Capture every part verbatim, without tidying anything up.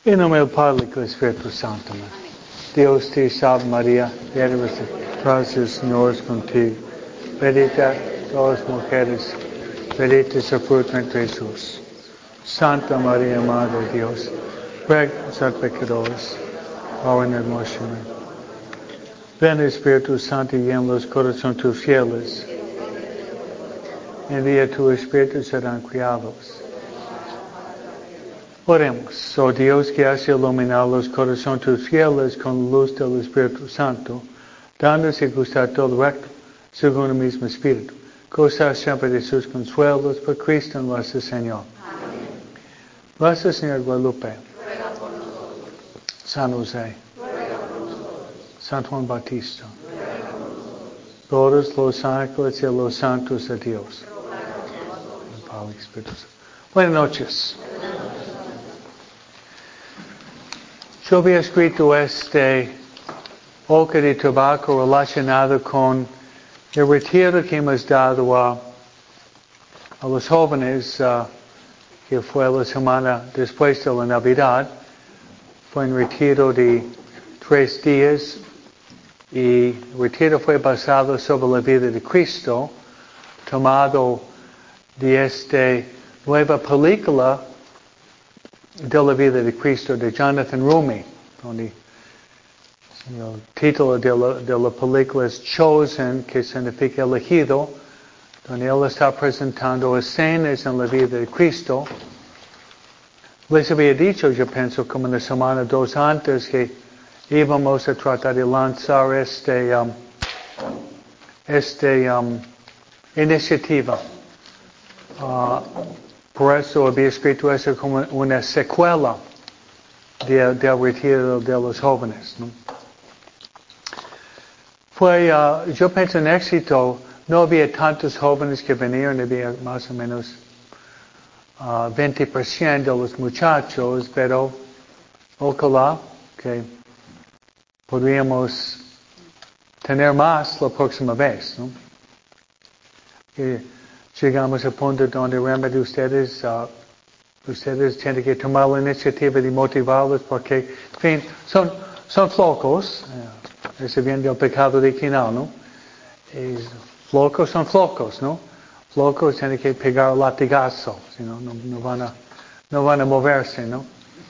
En nombre del Padre y del Espíritu Santo. Amén. Dios te salve María, llena eres de gracia, el Señor es contigo. Bendita todas las mujeres, bendito es el fruto de Jesús. Santa María, Madre de Dios, ruega por los pecadores, ahora en el muerte. Ven Espíritu Santo y llena los corazones tus fieles. Envía tu Espíritu y serán criados. Oremos, oh Dios que hace iluminar los corazones tus fieles con la luz del Espíritu Santo, dándose gustar todo recto, según el mismo Espíritu. Gozar siempre de sus consuelos por Cristo nuestro Señor. Amén. Nuestra Señora Guadalupe, ruega por nosotros. San José, ruega por nosotros. San Juan Bautista, ruega por nosotros. Todos los ángeles y los santos de Dios. Ruega por nosotros. Buenas noches. Yo había escrito este hoja de trabajo relacionado con el retiro que hemos dado a, a los jóvenes, uh, que fue la semana después de la Navidad. Fue un retiro de tres días y el retiro fue basado sobre la vida de Cristo, tomado de esta nueva película de la vida de Cristo de Jonathan Rumi, donde el título de la, de la película es Chosen, que significa elegido, donde él está presentando escenas en la vida de Cristo. Les había dicho, yo pienso, como una semana o dos antes, que íbamos a tratar de lanzar este, um, este um, iniciativa. Uh, Por eso había escrito eso como una secuela de, del retiro de los jóvenes, ¿no? Fue, uh, yo pienso en éxito, no había tantos jóvenes que vinieron, había más o menos uh, veinte por ciento de los muchachos, pero ojalá que podríamos tener más la próxima vez, ¿no? Y, llegamos al punto donde realmente ustedes, uh, ustedes tienen que tomar la iniciativa de motivarlos porque, en fin, son, son flocos. Uh, ese viene del pecado original, ¿no? Y flocos son flocos, ¿no? Flocos tienen que pegar latigazo, si no, no, no, van a, no van a moverse, ¿no?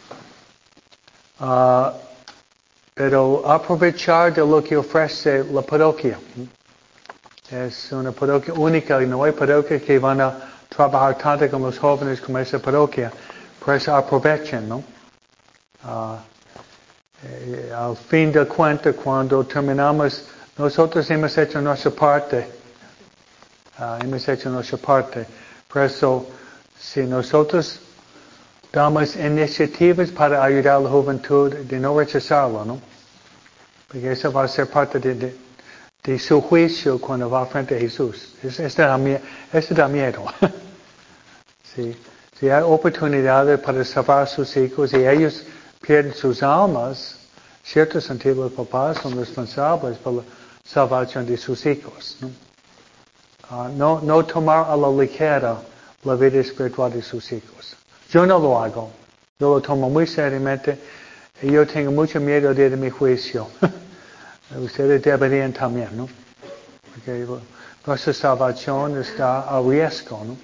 Uh, pero aprovechar de lo que ofrece la parroquia. Es una parroquia única y no hay parroquia que van a trabajar tanto con los jóvenes como esa parroquia. Por eso aprovechen, ¿no? Uh, eh, al fin de cuentas, cuando terminamos, nosotros hemos hecho nuestra parte. Uh, hemos hecho nuestra parte. Por eso, si nosotros damos iniciativas para ayudar a la juventud, de no rechazarlo, ¿no? Porque eso va a ser parte de, de de su juicio cuando va frente a Jesús. Eso da, eso da miedo. Sí. Si hay oportunidades para salvar a sus hijos y ellos pierden sus almas, en cierto sentido los papás son responsables por la salvación de sus hijos. ¿No? Uh, no, no tomar a la ligera la vida espiritual de sus hijos. Yo no lo hago. Yo lo tomo muy seriamente y yo tengo mucho miedo de, de mi juicio. Ustedes deberían también, ¿no? Porque nuestra salvación está a riesgo, ¿no?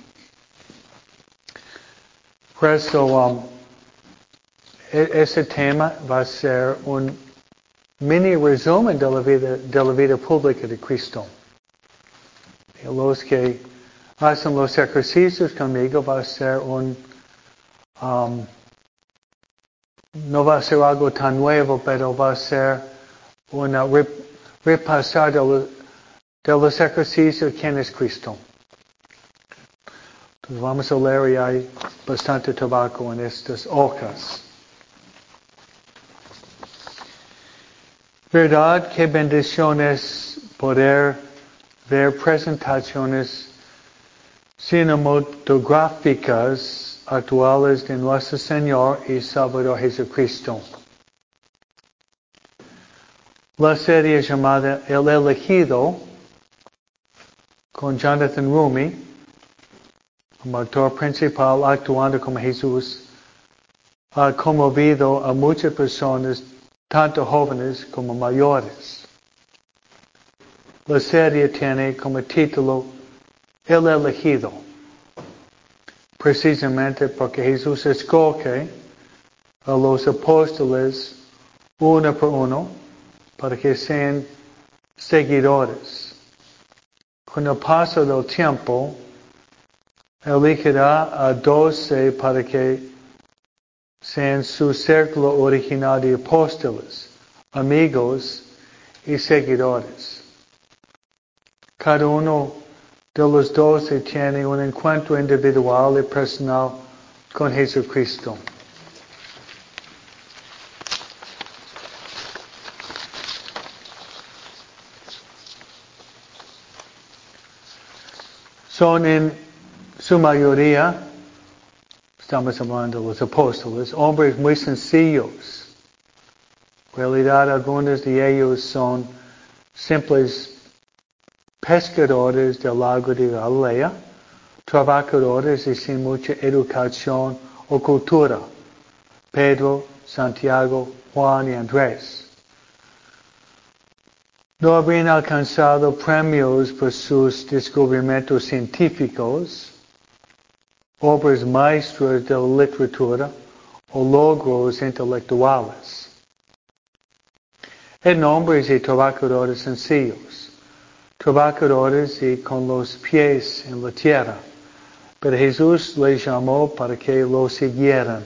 Por eso, um, ese tema va a ser un mini resumen de la vida, de la vida pública de Cristo. Y los que hacen los ejercicios conmigo va a ser un, um, no va a ser algo tan nuevo, pero va a ser una repasar de los, de los ejercicios quién es Cristo. Entonces vamos a leer y hay bastante trabajo en estas hojas. Verdad que bendiciones poder ver presentaciones cinematográficas actuales de nuestro Señor y Salvador Jesucristo. La serie llamada El Elegido, con Jonathan Rumi, como actor principal actuando como Jesús, ha conmovido a muchas personas, tanto jóvenes como mayores. La serie tiene como título El Elegido, precisamente porque Jesús escoge a los apóstoles uno por uno para que sean seguidores. Con el paso del tiempo, elegirá a doce para que sean su círculo original de apóstoles, amigos y seguidores. Cada uno de los doce tiene un encuentro individual y personal con Jesucristo. Son en su mayoría, estamos hablando de los apóstoles, hombres muy sencillos. En realidad, algunos de ellos son simples pescadores del lago de Galilea, trabajadores y sin mucha educación o cultura. Pedro, Santiago, Juan y Andrés. No habrían alcanzado premios por sus descubrimientos científicos, obras maestras de la literatura o logros intelectuales. Eran hombres y trabajadores sencillos, trabajadores y con los pies en la tierra, pero Jesús les llamó para que lo siguieran.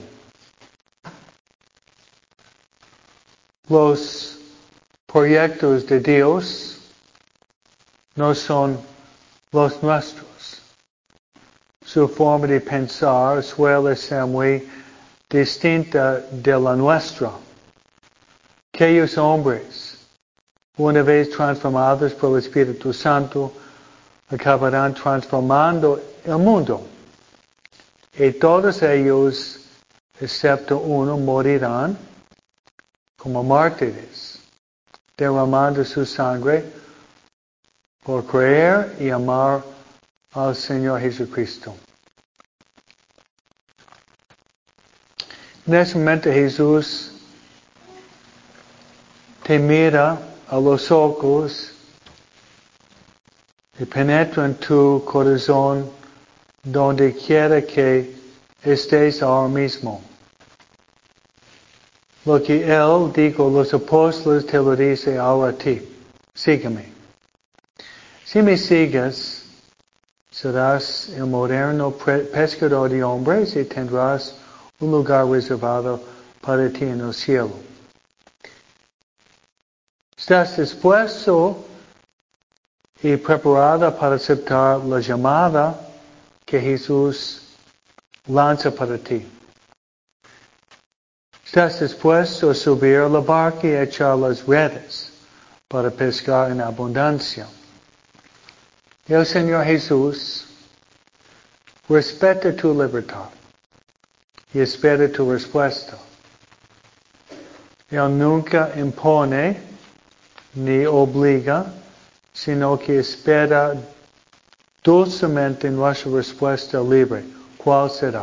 Los proyectos de Dios no son los nuestros. Su forma de pensar suele ser muy distinta de la nuestra. Aquellos hombres, una vez transformados por el Espíritu Santo, acabarán transformando el mundo. Y todos ellos, excepto uno, morirán como mártires, derramando su sangre por creer y amar al Señor Jesucristo. En ese momento Jesús te mira a los ojos y penetra en tu corazón donde quiera que estés ahora mismo. Lo que Él dijo a los apóstoles te lo dice ahora a ti. Sígueme. Si me sigues, serás el moderno pescador de hombres y tendrás un lugar reservado para ti en el cielo. ¿Estás dispuesto y preparada para aceptar la llamada que Jesús lanza para ti? ¿Estás dispuesto a subir a la barca y echar las redes para pescar en abundancia? El Señor Jesús respeta tu libertad y espera tu respuesta. Él nunca impone ni obliga, sino que espera dulcemente nuestra respuesta libre. ¿Cuál será?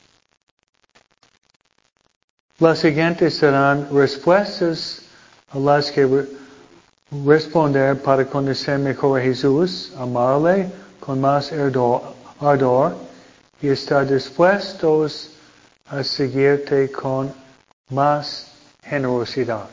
Las siguientes serán respuestas a las que re- responder para conocer mejor a Jesús, amarle con más ardor, ardor y estar dispuestos a seguirte con más generosidad.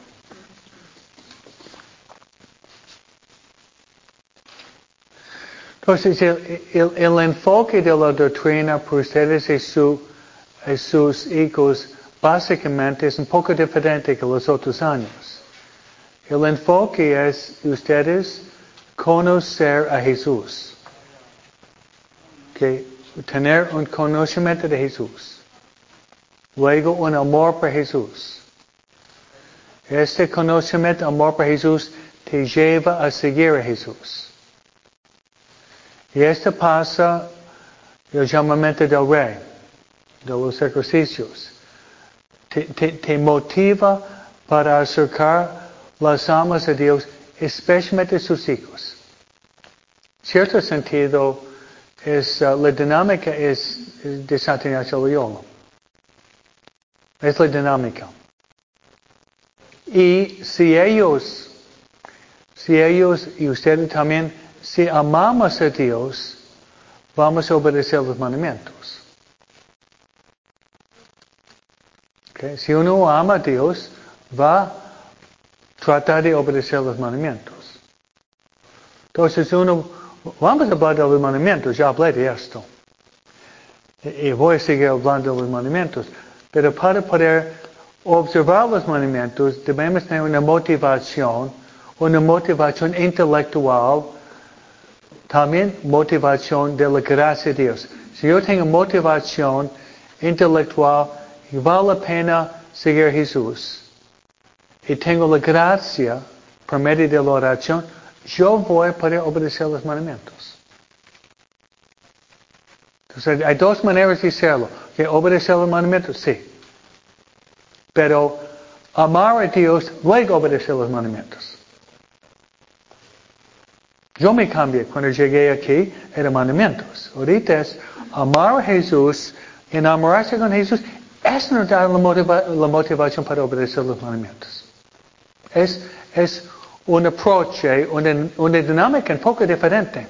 Entonces, el, el, el enfoque de la doctrina para ustedes y, su, y sus hijos básicamente es un poco diferente que los otros años. El enfoque es ustedes conocer a Jesús. Okay. Tener un conocimiento de Jesús. Luego un amor por Jesús. Este conocimiento, amor por Jesús, te lleva a seguir a Jesús. Y esto pasa el llamamiento del Rey, de los ejercicios. Te, te, te motiva para acercar las almas a Dios, especialmente sus hijos. En cierto sentido, es, uh, la dinámica es, es de Santo Ignacio Loyola. Es la dinámica. Y si ellos, si ellos y ustedes también, si amamos a Dios, vamos a obedecer los mandamientos. Okay? Si uno ama a Dios, va a tratar de obedecer los mandamientos. Entonces uno, vamos a hablar de los mandamientos, ya hablé de esto. Y, y voy a seguir hablando de los mandamientos. Pero para poder observar los mandamientos, debemos tener una motivación, una motivación intelectual, también motivación de la gracia de Dios. Si yo tengo motivación intelectual y vale la pena seguir a Jesús, y tengo la gracia por medio de la oración, yo voy a poder obedecer los mandamientos. Entonces, hay dos maneras de hacerlo. ¿Que obedecer los mandamientos? Sí. Pero amar a Dios, luego obedecer los mandamientos. Yo me cambié cuando llegué aquí, eran mandamientos. Ahorita es amar a Jesús, enamorarse con Jesús, eso nos da la, motiva- la motivación para obedecer los mandamientos. Es, es un approach, una, una dinámica un poco diferente.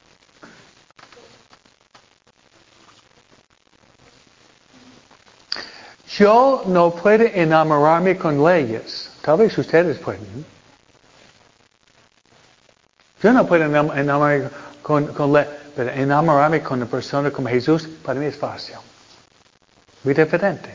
Yo no puedo enamorarme con leyes. Tal vez ustedes pueden. Yo no puedo enamorarme con, con leyes, pero enamorarme con una persona como Jesús, para mí es fácil. Muy diferente.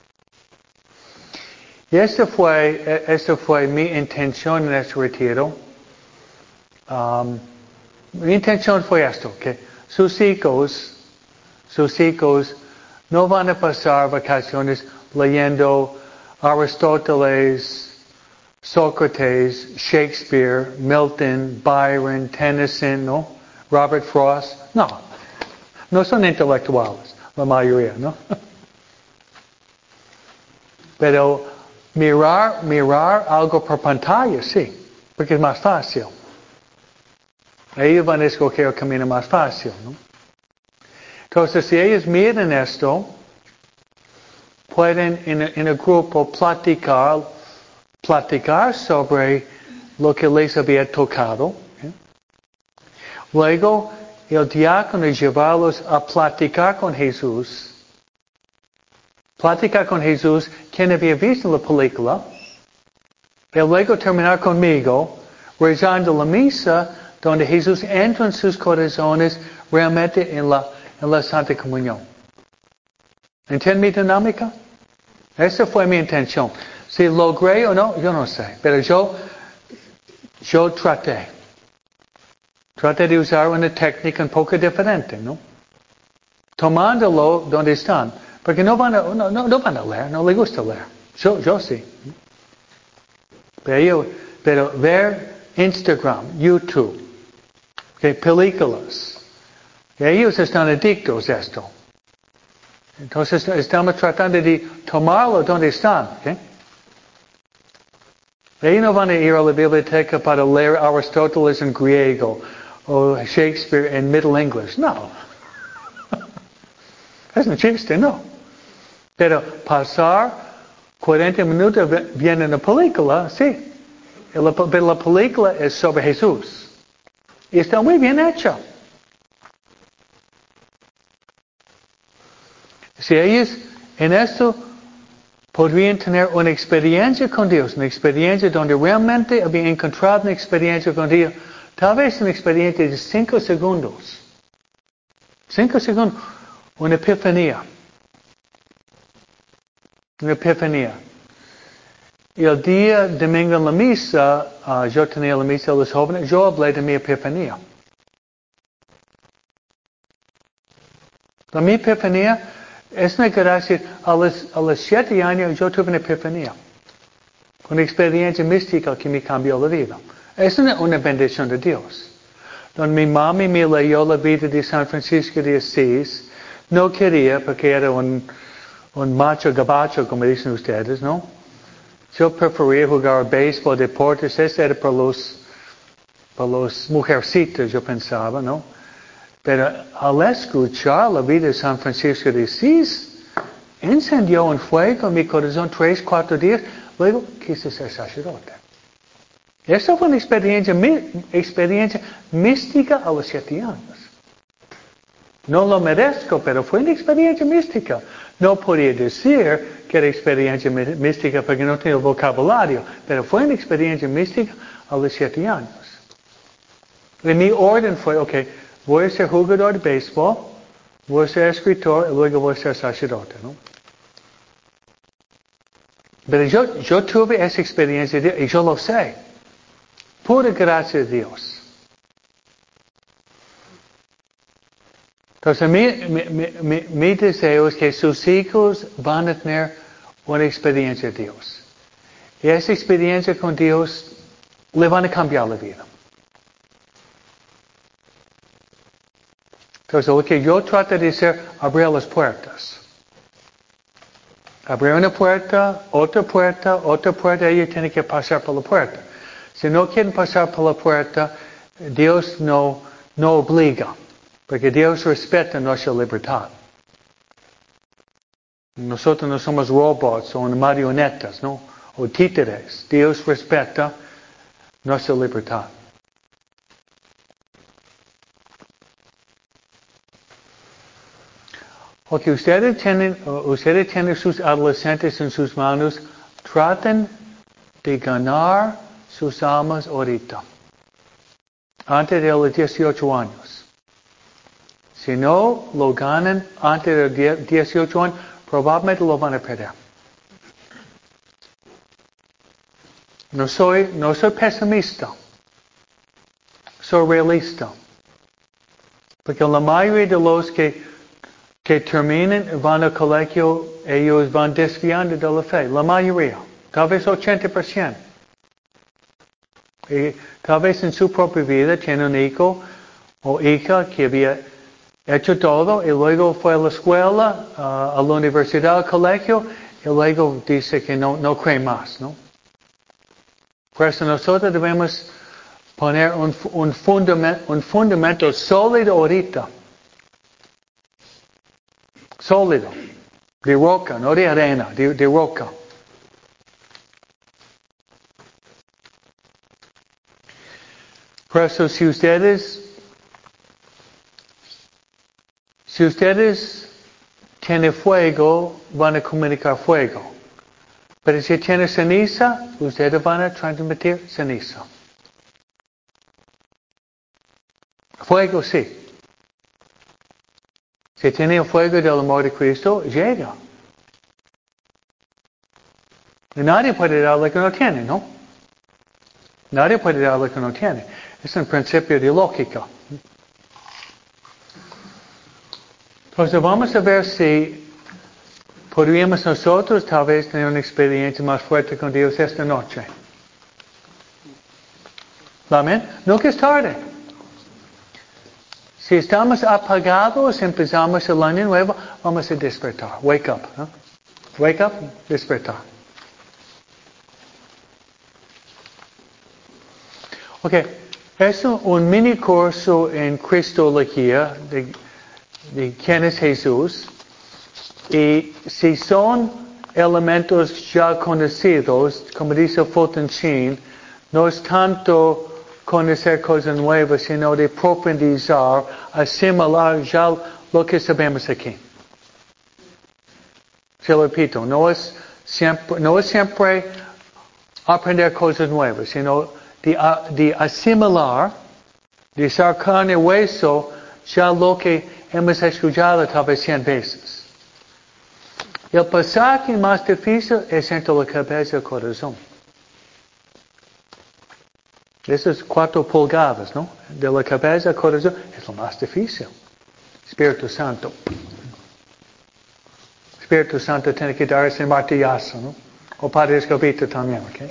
Y esta fue, esta fue mi intención en este retiro. Um, mi intención fue esto, que sus hijos, sus hijos no van a pasar vacaciones leyendo Aristóteles, Sócrates, Shakespeare, Milton, Byron, Tennyson, ¿no? Robert Frost. No, no son intelectuales, la mayoría, ¿no? Pero mirar, mirar algo por pantalla, sí, porque es más fácil. Ellos van a escoger el camino más fácil, ¿no? Entonces, si ellos miran esto, pueden en, en el grupo platicar, platicar sobre lo que les había tocado. ¿eh? Luego, el diácono llevarlos a platicar con Jesús. Platicar con Jesús, quien había visto la película. Y luego terminar conmigo, rezando la misa, donde Jesús entra en sus corazones realmente en la, en la Santa Comunión. ¿Entienden mi dinámica? Esa fue mi intención. Si logré o no, yo no sé. Pero yo, yo traté. Traté de usar una técnica un poco diferente, ¿no? Tomándolo donde están. Porque no van a, no, no, no van a leer, no les gusta leer. Yo, yo sí. Pero, yo, pero ver Instagram, YouTube, okay, películas. Ellos están adictos a esto. Entonces estamos tratando de tomarlo donde están. ¿Okay? Ellos no van a ir a la biblioteca para leer Aristóteles en griego o Shakespeare en Middle English. No. Es un chiste, no. Pero pasar cuarenta minutos viendo una película, sí. Pero la película es sobre Jesús. Y está muy bien hecha. Si ellos en esto podrían tener una experiencia con Dios, una experiencia donde realmente habían encontrado una experiencia con Dios, tal vez una experiencia de cinco segundos. Cinco segundos. Una epifanía. Una epifanía. Y el día domingo en la misa, uh, yo tenía la misa de los jóvenes, yo hablé de mi epifanía. La mi epifanía es una gracia. A los, a los siete años yo tuve una epifanía. Una experiencia mística que me cambió la vida. Es una, una bendición de Dios. Donde mi mami me leyó la vida de San Francisco de Asís. No quería porque era un, un macho gabacho, como dicen ustedes, ¿no? Yo prefería jugar béisbol, deportes. Eso era para los, para los mujercitos, yo pensaba, ¿no? Pero al escuchar la vida de San Francisco de Asís, encendió un fuego en mi corazón tres, cuatro días, luego quise ser sacerdote. Esa fue una experiencia, experiencia mística a los siete años. No lo merezco, pero fue una experiencia mística. No podía decir que era experiencia mística porque no tenía el vocabulario, pero fue una experiencia mística a los siete años. Y mi orden fue, ok, voy a ser jugador de béisbol, voy a ser escritor y luego voy a ser sacerdote, ¿no? Pero yo, yo tuve esa experiencia y yo lo sé. Pura gracia de Dios. Entonces, mi, mi, mi, mi deseo es que sus hijos van a tener una experiencia de Dios. Y esa experiencia con Dios le van a cambiar la vida. Entonces, lo que yo trato de hacer, abrir las puertas. Abrir una puerta, otra puerta, otra puerta, ellos tienen que pasar por la puerta. Si no quieren pasar por la puerta, Dios no, no obliga. Porque Dios respeta nuestra libertad. Nosotros no somos robots o marionetas, ¿no? O títeres. Dios respeta nuestra libertad. Ok, ustedes tienen, ustedes tienen sus adolescentes en sus manos. Traten de ganar sus almas ahorita. Antes de los dieciocho años. Si no lo ganan antes de dieciocho años, probablemente lo van a perder. No soy, no soy pesimista. Soy realista. Porque la mayoría de los que, que terminan y van al colegio, ellos van desviando de la fe. La mayoría. Tal vez ochenta por ciento. Y tal vez en su propia vida tiene un hijo o hija que había hecho todo y luego fue a la escuela, uh, a la universidad, al colegio y luego dice que no, no cree más, ¿no? Por eso nosotros debemos poner un, un, fundamento, un fundamento sólido ahorita. Sólido. De roca, no de arena, de, de roca. Por eso si ustedes Si ustedes tienen fuego, van a comunicar fuego. Pero si tienen ceniza, ustedes van a transmitir ceniza. Fuego sí. Si tienen el fuego del amor de Cristo, llega. Y nadie puede dar lo que no tiene, ¿no? Nadie puede dar lo que no tiene. Es un principio de lógica. Entonces vamos a ver si podríamos nosotros tal vez tener una experiencia más fuerte con Dios esta noche. Amén. Nunca es tarde. Si estamos apagados, empezamos el año nuevo, vamos a despertar. Wake up. ¿no? Wake up, despertar. Ok. Es un mini curso en Cristología de de quién es Jesús, y si son elementos ya conocidos, como dice Fulton Sheen, no es tanto conocer cosas nuevas, sino de profundizar, asimilar ya lo que sabemos aquí. Se lo repito, no es siempre, no es siempre aprender cosas nuevas, sino de, de asimilar, de ser carne y hueso, ya lo que hemos escuchado tal vez cien veces. El pasaje más difícil es entre la cabeza y el corazón. Esas cuatro pulgadas, ¿no? De la cabeza al corazón es lo más difícil. Espíritu Santo. Espíritu Santo tiene que dar ese martillazo, ¿no? O Padre Escobito también, ¿ok?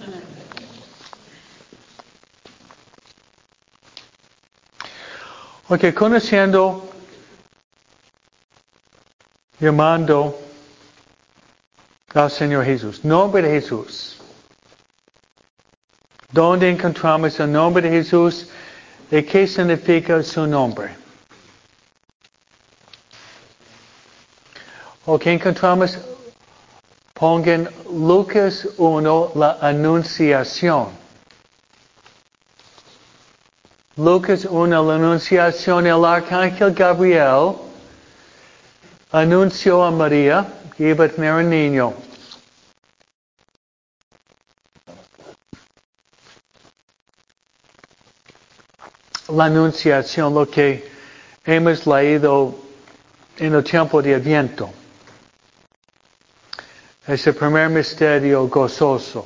Ok, conociendo, llamando al Señor Jesús. Nombre de Jesús. ¿Dónde encontramos el nombre de Jesús? ¿Y qué significa su nombre? Ok, encontramos, pongan Lucas uno, la anunciación. Lucas uno, la anunciación, el arcángel Gabriel anunció a María que iba a tener un niño. La anunciación, lo que hemos leído en el tiempo de Adviento. Es el primer misterio gozoso.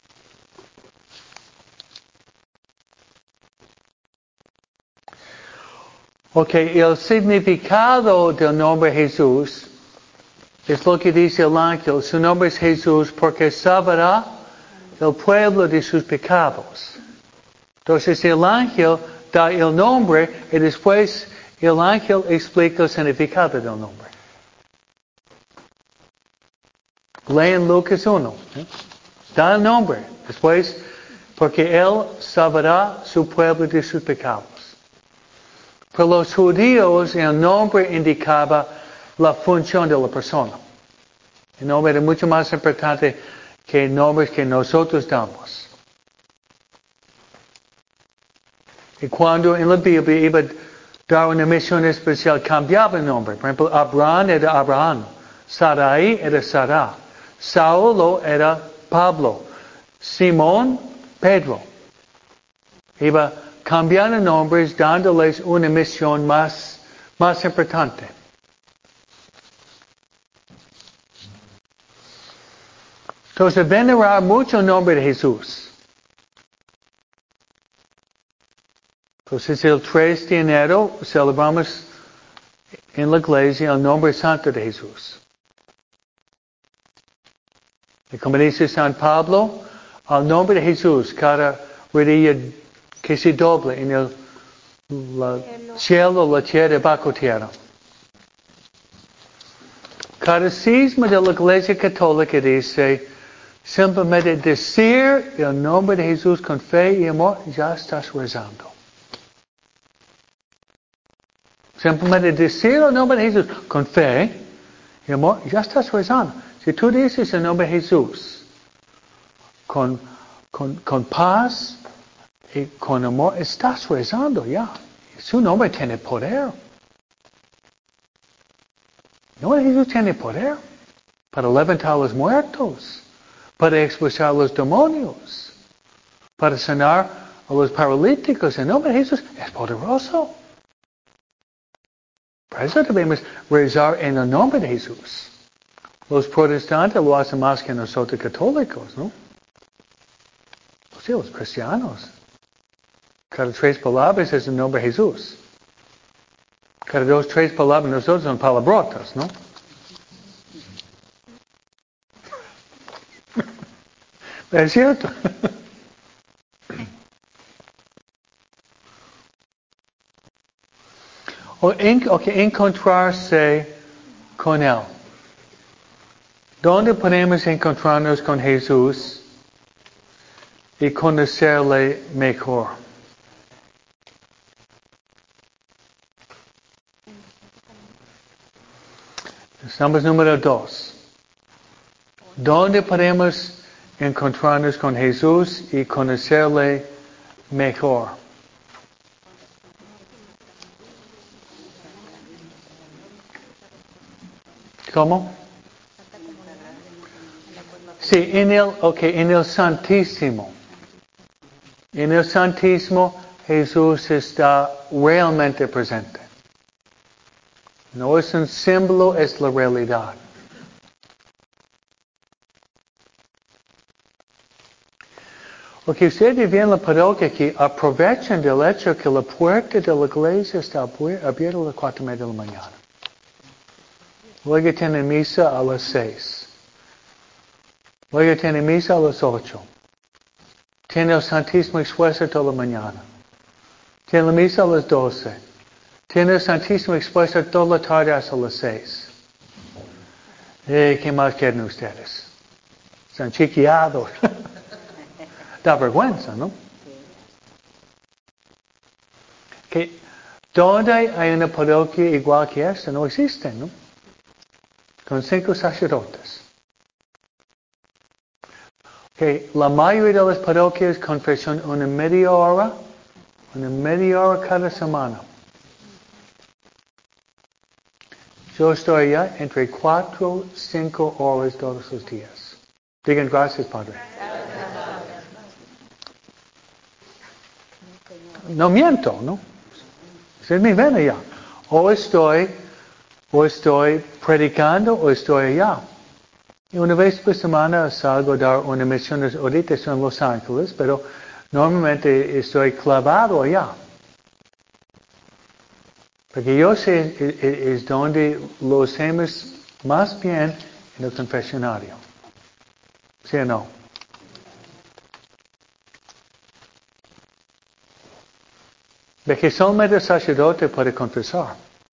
Ok, el significado del nombre Jesús es lo que dice el ángel. Su nombre es Jesús porque salvará el pueblo de sus pecados. Entonces el ángel da el nombre y después el ángel explica el significado del nombre. Leen Lucas uno. ¿eh? Da el nombre. Después, porque Él salvará su pueblo de sus pecados. Para los judíos el nombre indicaba la función de la persona. El nombre era mucho más importante que nombres que nosotros damos. Y cuando en la Biblia iba a dar una misión especial, cambiaba el nombre. Por ejemplo, Abraham era Abraham. Sarai era Sarah. Saulo era Pablo. Simón, Pedro. Iba cambiando nombres, dándoles una misión más, más importante. Entonces, venerar mucho el nombre de Jesús. Entonces, el tres de enero celebramos en la iglesia el nombre santo de Jesús. Y como dice San Pablo, al nombre de Jesús, cada rodilla que se doble en el la cielo, la tierra y bajo tierra. Catecismo de la Iglesia Católica dice, simplemente decir el nombre de Jesús con fe y amor, ya estás rezando. Simplemente decir el nombre de Jesús con fe y amor, ya estás rezando. Si tú dices el nombre de Jesús con, con, con paz y con amor, estás rezando ya. Su nombre tiene poder. El nombre de Jesús tiene poder para levantar a los muertos, para expulsar a los demonios, para sanar a los paralíticos. El nombre de Jesús es poderoso. Por eso debemos rezar en el nombre de Jesús. Los protestantes lo hacen más que nosotros católicos, ¿no? O sea, los cristianos. Cada tres palabras es el nombre de Jesús. Cada dos, tres palabras nosotros son palabrotas, ¿no? Es cierto. O, en, o que encontrarse con Él. ¿Dónde podemos encontrarnos con Jesús y conocerle mejor? Estamos número dos. ¿Dónde podemos encontrarnos con Jesús y conocerle mejor? ¿Cómo? Sí, en el, okay, en el Santísimo. En el Santísimo Jesús está realmente presente. No es un símbolo, es la realidad. Lo que ustedes ven en la parroquia que aprovechan del hecho que la puerta de la iglesia está abierta a las cuatro y media de la mañana. Luego tienen misa a las seis. Luego tienen misa a las ocho. Tiene el Santísimo expuesto toda la mañana. Tiene la misa a las doce. Tiene el Santísimo expuesto toda la tarde hasta las seis. Eh, ¿Qué más quieren ustedes? Están chiqueados. Da vergüenza, ¿no? Que donde hay una parroquia igual que esta, no existe, ¿no? con cinco sacerdotes. Okay, la mayoría de las parroquias confesión una media hora, una media hora cada semana. Yo estoy allá entre cuatro y cinco horas todos los días. Digan gracias, Padre. No miento, ¿no? Es mi ven allá. O estoy, o estoy predicando, o estoy allá. Y una vez por semana salgo a dar una misión, ahorita estoy en Los Ángeles, pero normalmente estoy clavado allá. Porque yo sé es, es donde lo hacemos más bien en el confesionario. ¿Sí o no? Porque solamente el sacerdote puede confesar.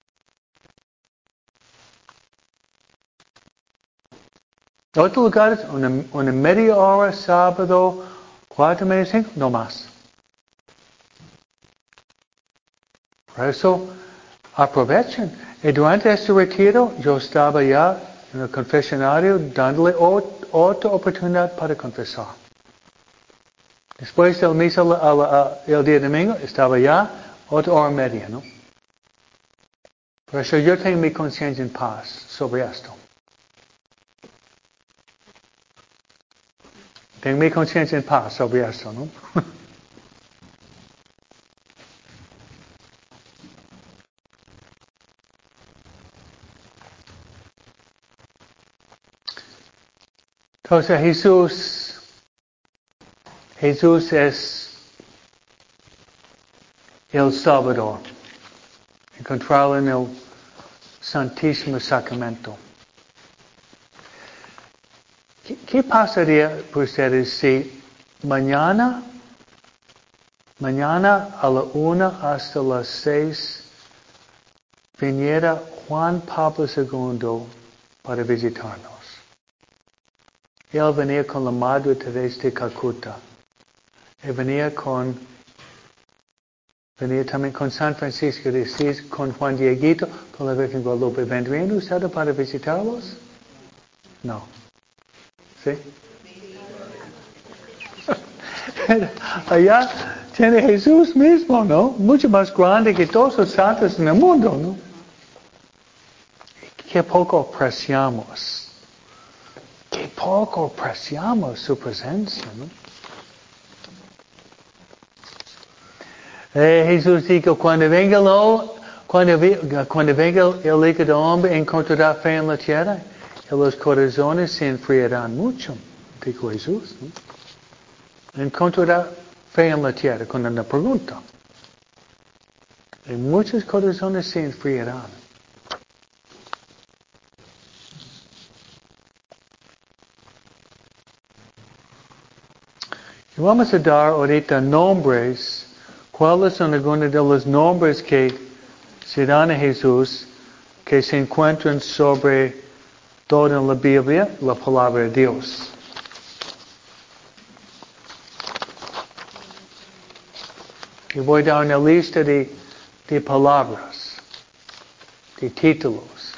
En otros lugares, una, una media hora, sábado, cuatro, media, cinco, no más. Por eso, aprovechen. Y durante este retiro, yo estaba ya en el confesionario dándole ot- otra oportunidad para confesar. Después del misa el día domingo, estaba ya otra hora y media, ¿no? Por eso yo tengo mi conciencia en paz sobre esto. Tengo mi conciencia en paz sobre esto, ¿no? Entonces Jesús, Jesús es el Salvador, encontrarlo en el Santísimo Sacramento. ¿Qué, qué pasaría por ustedes si mañana, mañana a la una hasta las seis viniera Juan Pablo segundo para visitarnos? Él venía con la Madre Teresa de Calcuta. Él venía con, venía también con San Francisco de Asís, con Juan Dieguito, con la Virgen Guadalupe. ¿Vendrían ustedes para visitarlos? No. ¿Sí? Allá tiene Jesús mismo, ¿no? Mucho más grande que todos los santos en el mundo, ¿no? Qué poco apreciamos. Qué poco apreciamos su presencia, ¿no? Eh, Jesús dijo, cuando venga, lo, cuando, cuando venga el Hijo del Hombre, encontrará fe en la tierra, y los corazones se enfriarán mucho, dijo Jesús, ¿no? Encontrará fe en la tierra, con una pregunta. Y muchos corazones se enfriarán. Y vamos a dar ahorita nombres. ¿Cuáles son algunos de los nombres que se dan a Jesús que se encuentran sobre toda la Biblia, la palabra de Dios? Y voy a dar una lista de, de palabras, de títulos.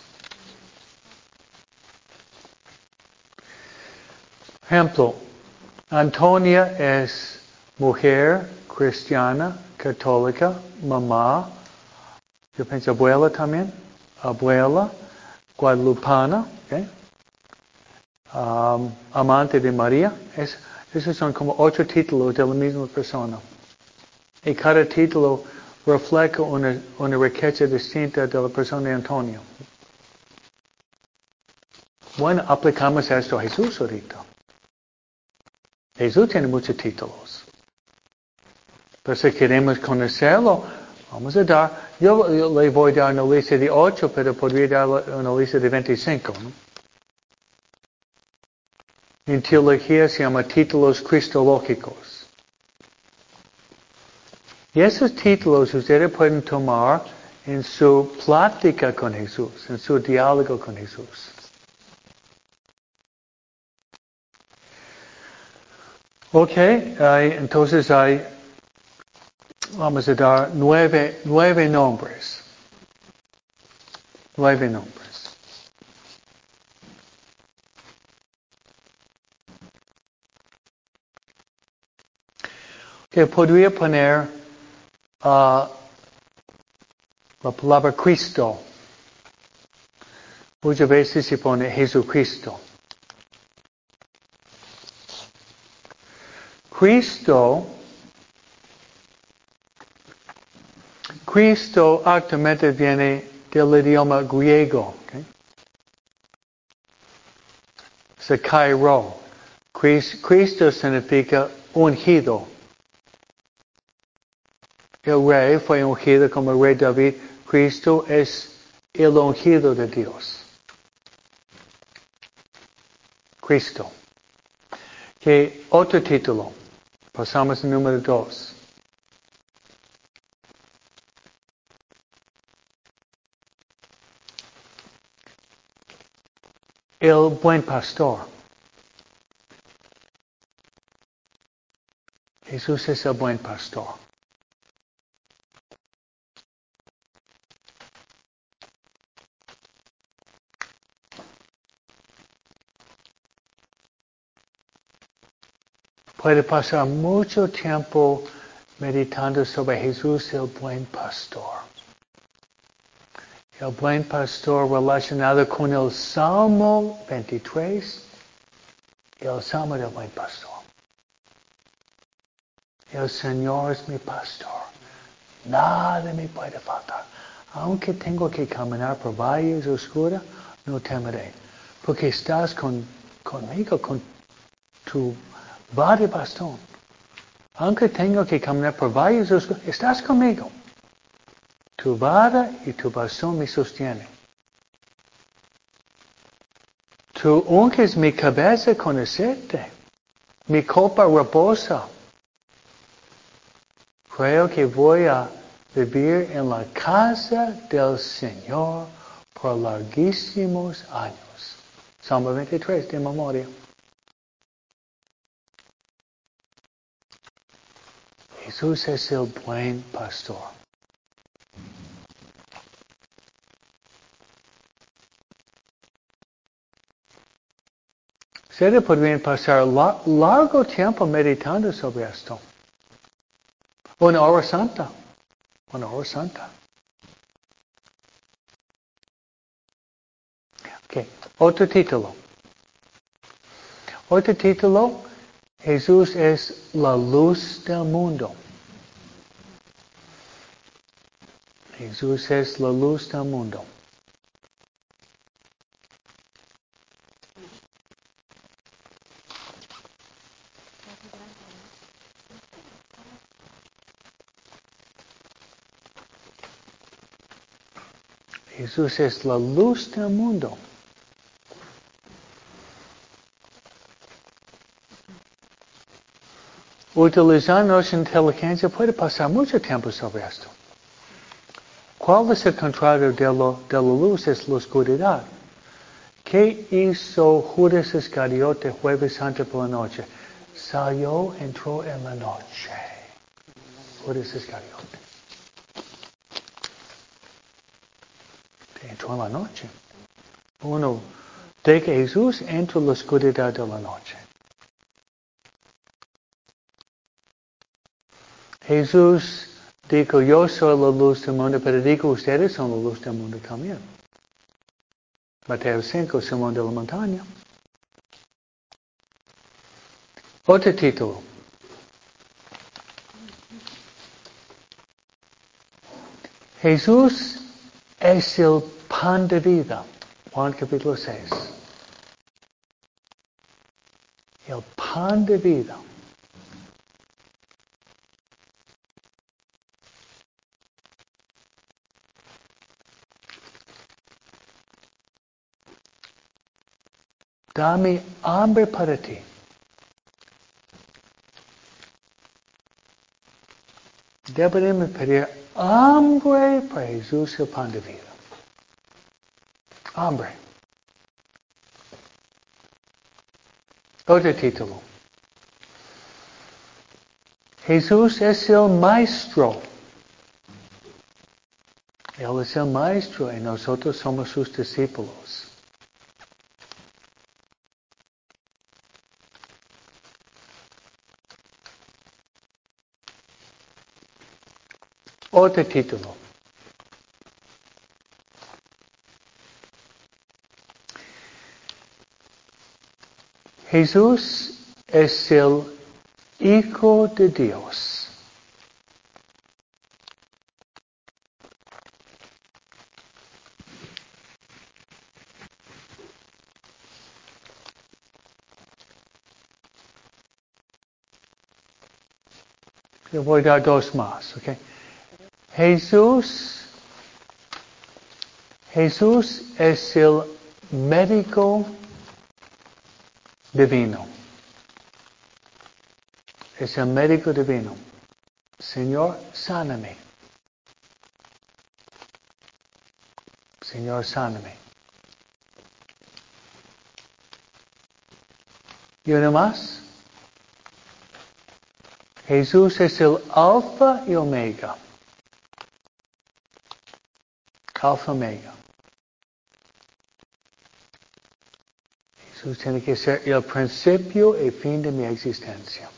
Ejemplo, Antonia es mujer cristiana, católica, mamá, yo pienso abuela también, abuela, guadalupana, ¿okay? um, amante de María. Es, esos son como ocho títulos de la misma persona. Y cada título refleja una, una riqueza distinta de la persona de Antonio. Bueno, aplicamos esto a Jesús ahorita. Jesús tiene muchos títulos. Pero si queremos conocerlo, vamos a dar, yo, yo le voy a dar una lista de ocho, pero podría dar una lista de veinticinco, ¿no? En teología se llama títulos cristológicos. Y esos títulos ustedes pueden tomar en su plática con Jesús, en su diálogo con Jesús. Ok, hay, entonces hay, vamos a dar nueve, nueve nombres. Nueve nombres. que podría poner uh, la palabra Cristo. Muchas veces se pone Jesucristo. Cristo, Cristo actualmente viene del idioma griego. Okay? Es Cairo. Cristo significa ungido. El rey fue ungido como el rey David. Cristo es el ungido de Dios. Cristo. Que otro título. Pasamos al número dos. El buen pastor. Jesús es el buen pastor. Puede pasar mucho tiempo meditando sobre Jesús, el buen pastor. El buen pastor relacionado con el Salmo veintitrés y el Salmo del buen pastor. El Señor es mi pastor. Nada me puede faltar. Aunque tengo que caminar por valles oscuros, no temeré. Porque estás con, conmigo, con tu vara y bastón. Aunque tengo que caminar por valles oscuros, estás conmigo. Tu vara y tu bastón me sostienen. Tú unges mi cabeza con aceite. Mi copa reposa. Creo que voy a vivir en la casa del Señor por larguísimos años. Salmo veintitrés de memoria. Jesús es el buen pastor. Ustedes podrían pasar la, largo tiempo meditando sobre esto. Una hora santa. Una hora santa. Okay. Otro título. Otro título. Jesús es la luz del mundo. Jesús es la luz del mundo. Jesús es la luz del mundo. Utilizando nuestra inteligencia puede pasar mucho tiempo sobre esto. ¿Cuál es el contrario de, lo, de la luz? Es la oscuridad. ¿Qué hizo Judas Iscariote jueves santo por la noche? Salió, entró en la noche. Judas Iscariote. Entró en la noche. Uno, de que Jesús entró en la oscuridad de la noche. Jesús dijo, yo soy la luz del mundo, pero digo, ustedes son la luz del mundo también. Mateo cinco, Sermón de la Montaña. Otro título. Jesús es el pan de vida. Juan capítulo seis. El pan de vida. Dame hambre para ti. Deberíamos pedir hambre para Jesús, el pan de vida. Hambre. Otro título. Jesús es el maestro. Él es el maestro y nosotros somos sus discípulos. Otro título. Jesús es el Hijo de Dios. Yo voy a dar dos más, ¿ok? Jesús, Jesús es el médico divino. Es el médico divino. Señor, sáname. Señor, sáname. ¿Y uno más? Jesús es el alfa y omega. Alfa y omega. Jesús tiene que ser el principio y fin de mi existencia.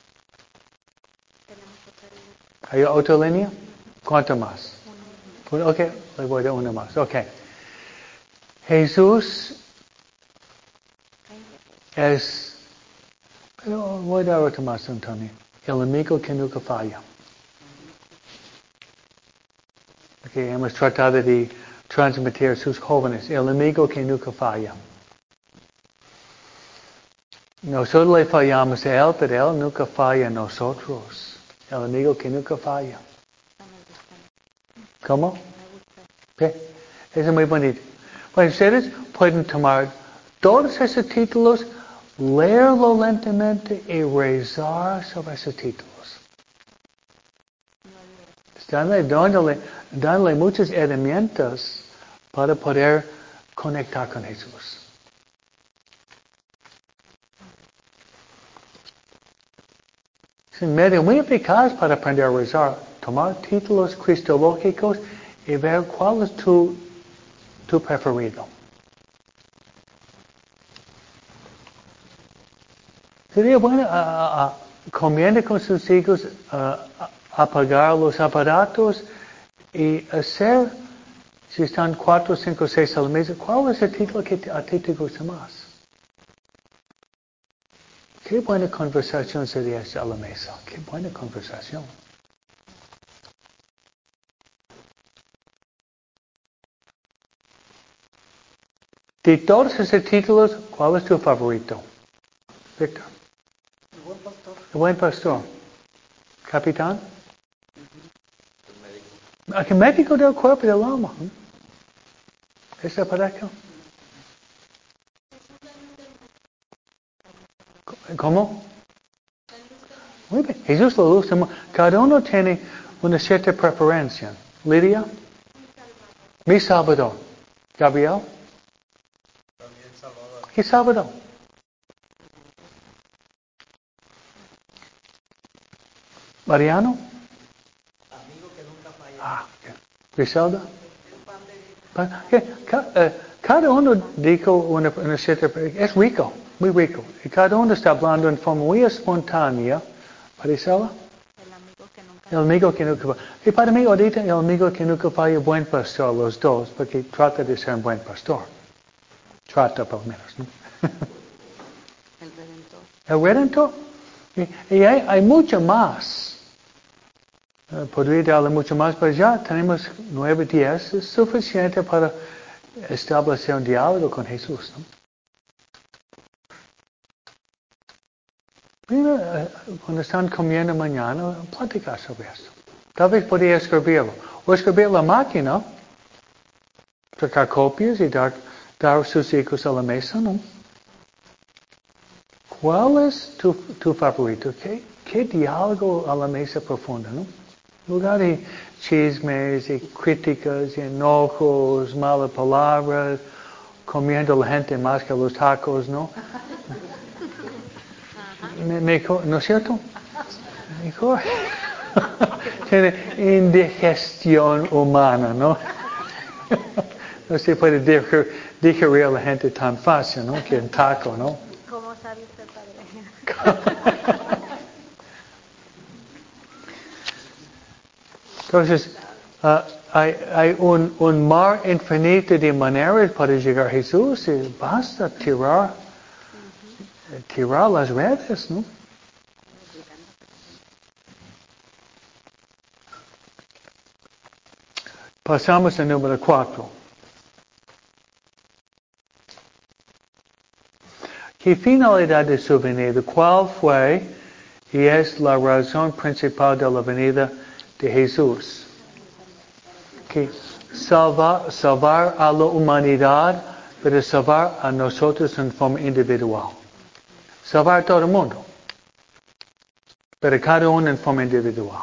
¿Hay otra línea? ¿Cuánto más? Ok, le voy a dar una más. Ok. Jesús es, pero voy a dar otra más, Antonio. El amigo que nunca falla. Okay, hemos tratado de transmitir a sus jóvenes. El amigo que nunca falla. Nosotros le fallamos a Él, pero Él nunca falla a nosotros. El amigo que nunca falla. ¿Cómo? ¿Qué? Eso es muy bonito. Bueno, ustedes pueden tomar todos esos títulos, leerlo lentamente y rezar sobre esos títulos. Dándole, dándole, dándole muchas herramientas para poder conectar con Jesús. Es un medio muy eficaz para aprender a rezar. Tomar títulos cristológicos y ver cuál es tu, tu preferido. Sería bueno uh, uh, comiendo con sus hijos, uh, apagar los aparatos y hacer, si están cuatro, cinco, seis a la mesa, ¿cuál es el título que a ti te gusta más? Qué buena conversación sería esa a la mesa. Qué buena conversación. De todos esos títulos, ¿cuál es tu favorito? Víctor. El buen pastor. El buen pastor. Capitán. El médico. El médico del cuerpo y del alma. ¿Es para qué? ¿Cómo? Muy bien. Jesús lo gusta. Cada uno tiene una cierta preferencia. Lidia. Mi Salvador. Gabriel. También Salvador. ¿Qué Salvador? Mariano. Amigo que nunca falla. Ah, okay. Griselda. Pan de vida. Cada uno dijo una, una cierta, es rico, muy rico. Y cada uno está hablando en forma muy espontánea. ¿Parisela? El amigo que nunca El amigo que nunca falla. Y para mí ahorita el amigo que nunca falla, buen pastor, los dos, porque trata de ser un buen pastor. Trata por lo menos, ¿no? El Redentor. El Redentor. Y, y hay, hay mucho más. Uh, podría darle mucho más, pero ya tenemos nueve días, es suficiente para establecer un diálogo con Jesús, ¿no? Mira, cuando están comiendo mañana, platicar sobre eso. Tal vez podría escribirlo. O escribir la máquina, sacar copias y dar, dar a sus hijos a la mesa, ¿no? ¿Cuál es tu, tu favorito? ¿Qué, ¿Qué diálogo a la mesa profunda, no? En lugar de chismes y críticas y enojos, malas palabras, comiendo la gente más que los tacos, ¿no? Me, mejor, ¿no es cierto? Mejor. Tiene indigestión humana, ¿no? No se puede digerir, digerir a la gente tan fácil, ¿no? Que un taco, ¿no? ¿Cómo sabe usted, padre? Entonces, Uh, hay hay un, un mar infinito de maneras para llegar a Jesús y basta tirar, uh-huh. tirar las redes, ¿no? Pasamos al número cuatro. ¿Qué finalidad de su venida? ¿Cuál fue y es la razón principal de la venida de Jesús? Que salvar, salvar a la humanidad, pero salvar a nosotros en forma individual. Salvar a todo el mundo, pero cada uno en forma individual.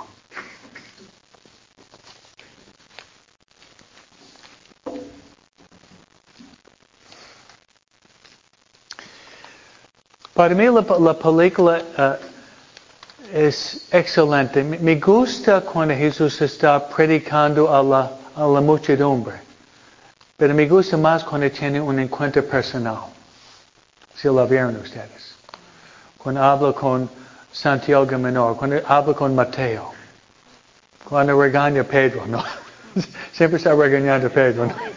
Para mí la, la película uh, es excelente. Me gusta cuando Jesús está predicando a la, a la muchedumbre. Pero me gusta más cuando tiene un encuentro personal. Si lo vieron ustedes. Cuando habla con Santiago Menor, cuando habla con Mateo, cuando regaña a Pedro, ¿no? Siempre está regañando a Pedro, ¿no?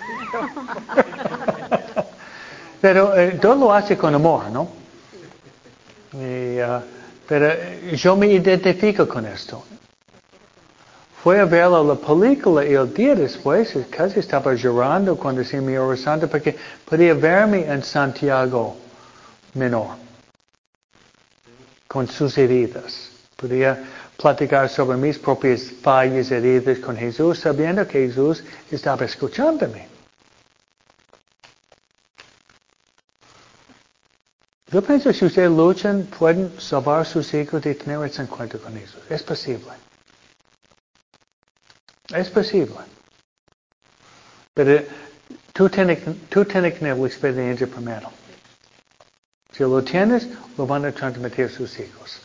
Pero eh, todo lo hace con amor, ¿no? Y, uh, pero yo me identifico con esto. Fui a ver la película y el día después casi estaba llorando cuando hacía mi oración porque podía verme en Santiago Menor con sus heridas. Podía platicar sobre mis propias fallas, heridas con Jesús, sabiendo que Jesús estaba escuchándome. Yo pienso que si ustedes luchan, pueden salvar sus hijos de tener ese encuentro con Jesús. Es posible. Es posible. Pero tú tienes, tú tienes que tener la experiencia primero. Si lo tienes, lo van a transmitir a sus hijos.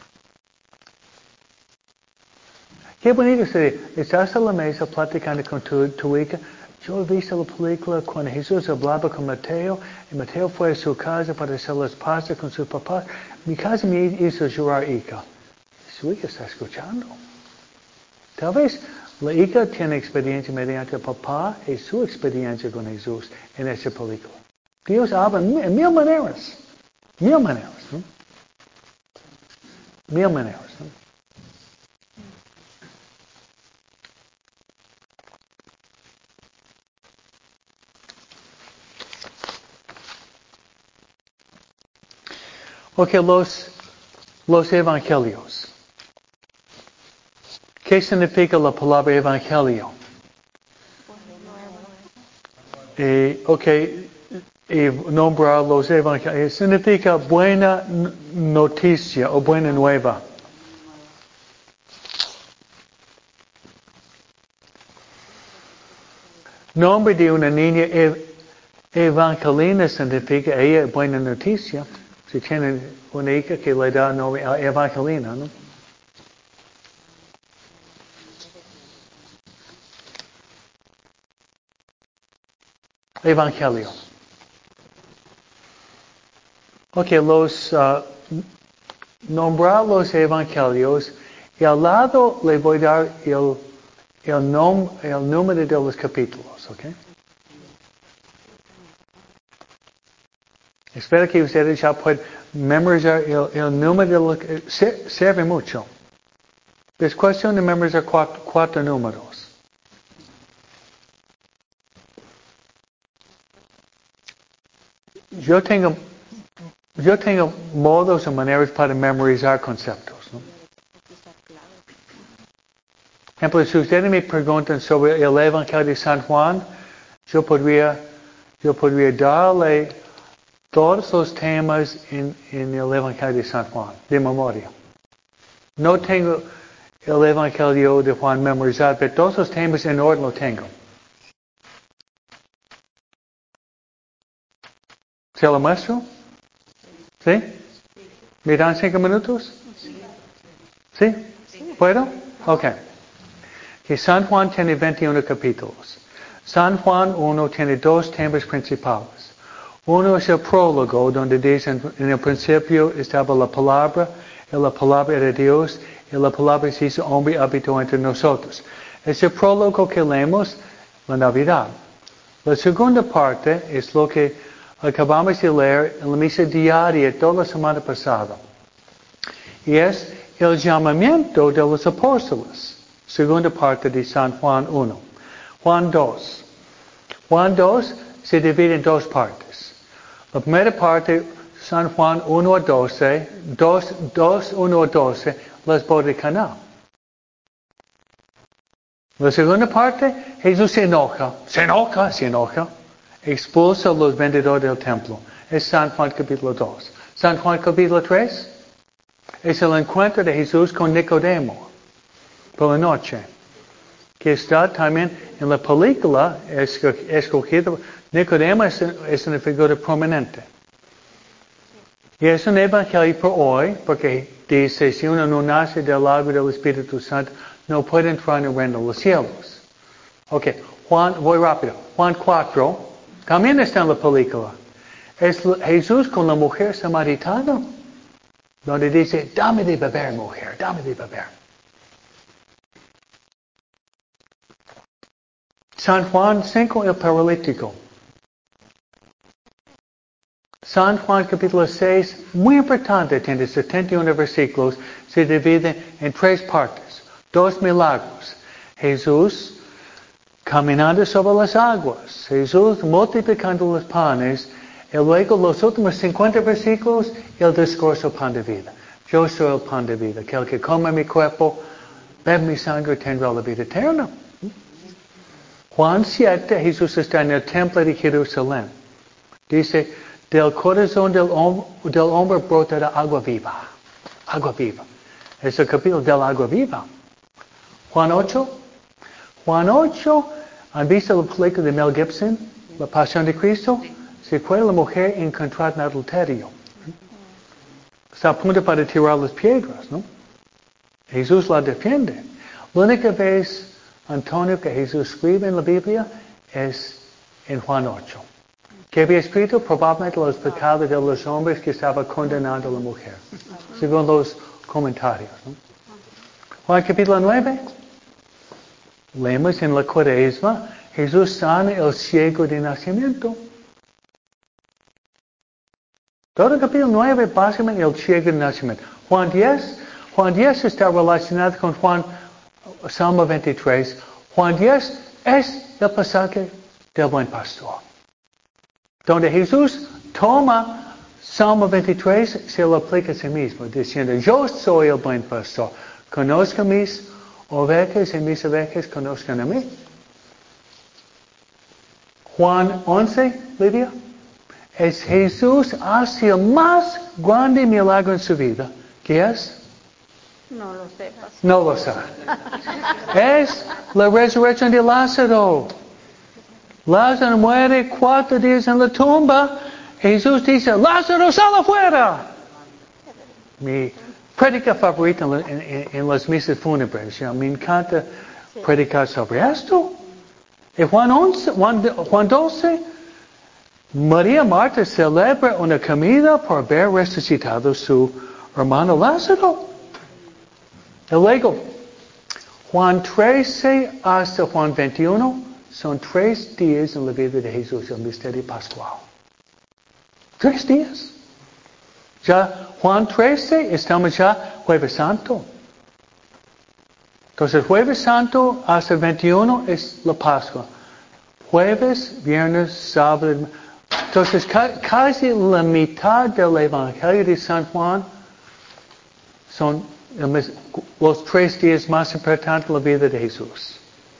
Qué bonito sería. Estás a la mesa platicando con tu, tu hija. Yo he visto la película cuando Jesús hablaba con Mateo y Mateo fue a su casa para hacer las pastas con su papá. Mi casa me hizo llorar, hija. Su hija está escuchando. Tal vez la hija tiene experiencia mediante el papá y su experiencia con Jesús en esa película. Dios habla en mil maneras. Mil maneras. ¿No? Mil maneras. ¿No? Ok, los, los evangelios. ¿Qué significa la palabra evangelio? Y, ok, y nombrar los evangelios. Significa buena noticia o buena nueva. Nombre de una niña ev- evangelina significa ella buena noticia. Si tienen una hija que le da nombre a Evangelina, ¿no? Evangelio. Ok, los, uh, nombrar los evangelios y al lado le voy a dar el, el, nom, el número de los capítulos, ok? Espero que ustedes ya puedan memorizar el, el número de los... Sirve mucho. Es cuestión de memorizar cuatro, cuatro números. Yo tengo, yo tengo modos o maneras para memorizar conceptos, ¿no? Por ejemplo, si ustedes me preguntan sobre el Evangelio de San Juan, yo podría, yo podría darle todos los temas en, en el Evangelio de San Juan, de memoria. No tengo el Evangelio de Juan memorizado, pero todos los temas en orden lo tengo. ¿Se lo muestro? ¿Sí? ¿Me dan cinco minutos? ¿Sí? ¿Puedo? Ok. Que San Juan tiene veintiuno capítulos. San Juan uno tiene dos temas principales. Uno es el prólogo, donde dice en el principio estaba la palabra, y la palabra era Dios, y la palabra se hizo hombre y habitó entre nosotros. Es el prólogo que leemos la Navidad. La segunda parte es lo que acabamos de leer en la misa diaria toda la semana pasada. Y es el llamamiento de los apóstoles. Segunda parte de San Juan uno. Juan dos. Juan dos se divide en dos partes. La primera parte, San Juan uno a doce, dos, dos, uno a doce, las bodas de Caná. La segunda parte, Jesús se enoja, se enoja, se enoja, expulsa a los vendedores del templo. Es San Juan capítulo dos. San Juan capítulo tres es el encuentro de Jesús con Nicodemo por la noche, que está también en la película escogida. Nicodemo es, es una figura prominente. Y es un evangelio por hoy, porque dice, si uno no nace del agua del Espíritu Santo, no puede entrar en el reino de los cielos. Ok, Juan, voy rápido. Juan cuatro, también está en la película. Es Jesús con la mujer samaritana, donde dice, dame de beber, mujer, dame de beber. San Juan cinco, el paralítico. San Juan capítulo seis, muy importante, tiene setenta y uno versículos, se divide en tres partes. Dos milagros. Jesús caminando sobre las aguas. Jesús multiplicando los panes. Y luego los últimos cincuenta versículos, el discurso del pan de vida. Yo soy el pan de vida. Que el que come mi cuerpo, bebe mi sangre, tendrá la vida eterna. Juan siete, Jesús está en el templo de Jerusalén. Dice, del corazón del, hom- del hombre brotará agua viva. Agua viva. Es el capítulo del agua viva. Juan ocho. Juan ocho, ¿han visto la película de Mel Gibson? La Pasión de Cristo. Se fue la mujer encontrada en adulterio. Está a punto para tirar las piedras, ¿no? Jesús la defiende. La única vez, Antonio, que Jesús escribe en la Biblia es en Juan ocho. Que había escrito probablemente los pecados de los hombres que estaba condenando a la mujer. Según los comentarios, ¿no? Juan capítulo nueve. Leemos en la Cuaresma, Jesús sana el ciego de nacimiento. Todo el capítulo nueve, básicamente el ciego de nacimiento. Juan diez, Juan diez está relacionado con Juan, Salmo veintitrés. Juan diez es el pasaje del buen pastor. Donde Jesús toma Salmo veintitrés, se lo aplica a sí mismo, diciendo, yo soy el buen pastor. Conozco mis ovejas y mis ovejas conozcan a mí. Juan once, Lidia, es Jesús hace el más grande milagro en su vida. ¿Qué es? No lo sepas. No lo sabe. Es la resurrección de Lázaro. Lázaro muere cuatro días en la tumba. Jesús dice, Lázaro, sal afuera. Mi prédica favorita en, en, en las misas fúnebres. You know, me encanta predicar sobre esto. En Juan once, Juan, Juan doce, María Marta celebra una comida por haber resucitado su hermano Lázaro. Y luego, Juan trece hasta Juan veintiuno son tres días en la vida de Jesús, el misterio pascual. Tres días. Ya Juan trece, estamos ya Jueves Santo. Entonces, Jueves Santo hasta el veintiuno es la Pascua. Jueves, viernes, sábado. Entonces, ca- casi la mitad del Evangelio de San Juan son el mes- los tres días más importantes de la vida de Jesús.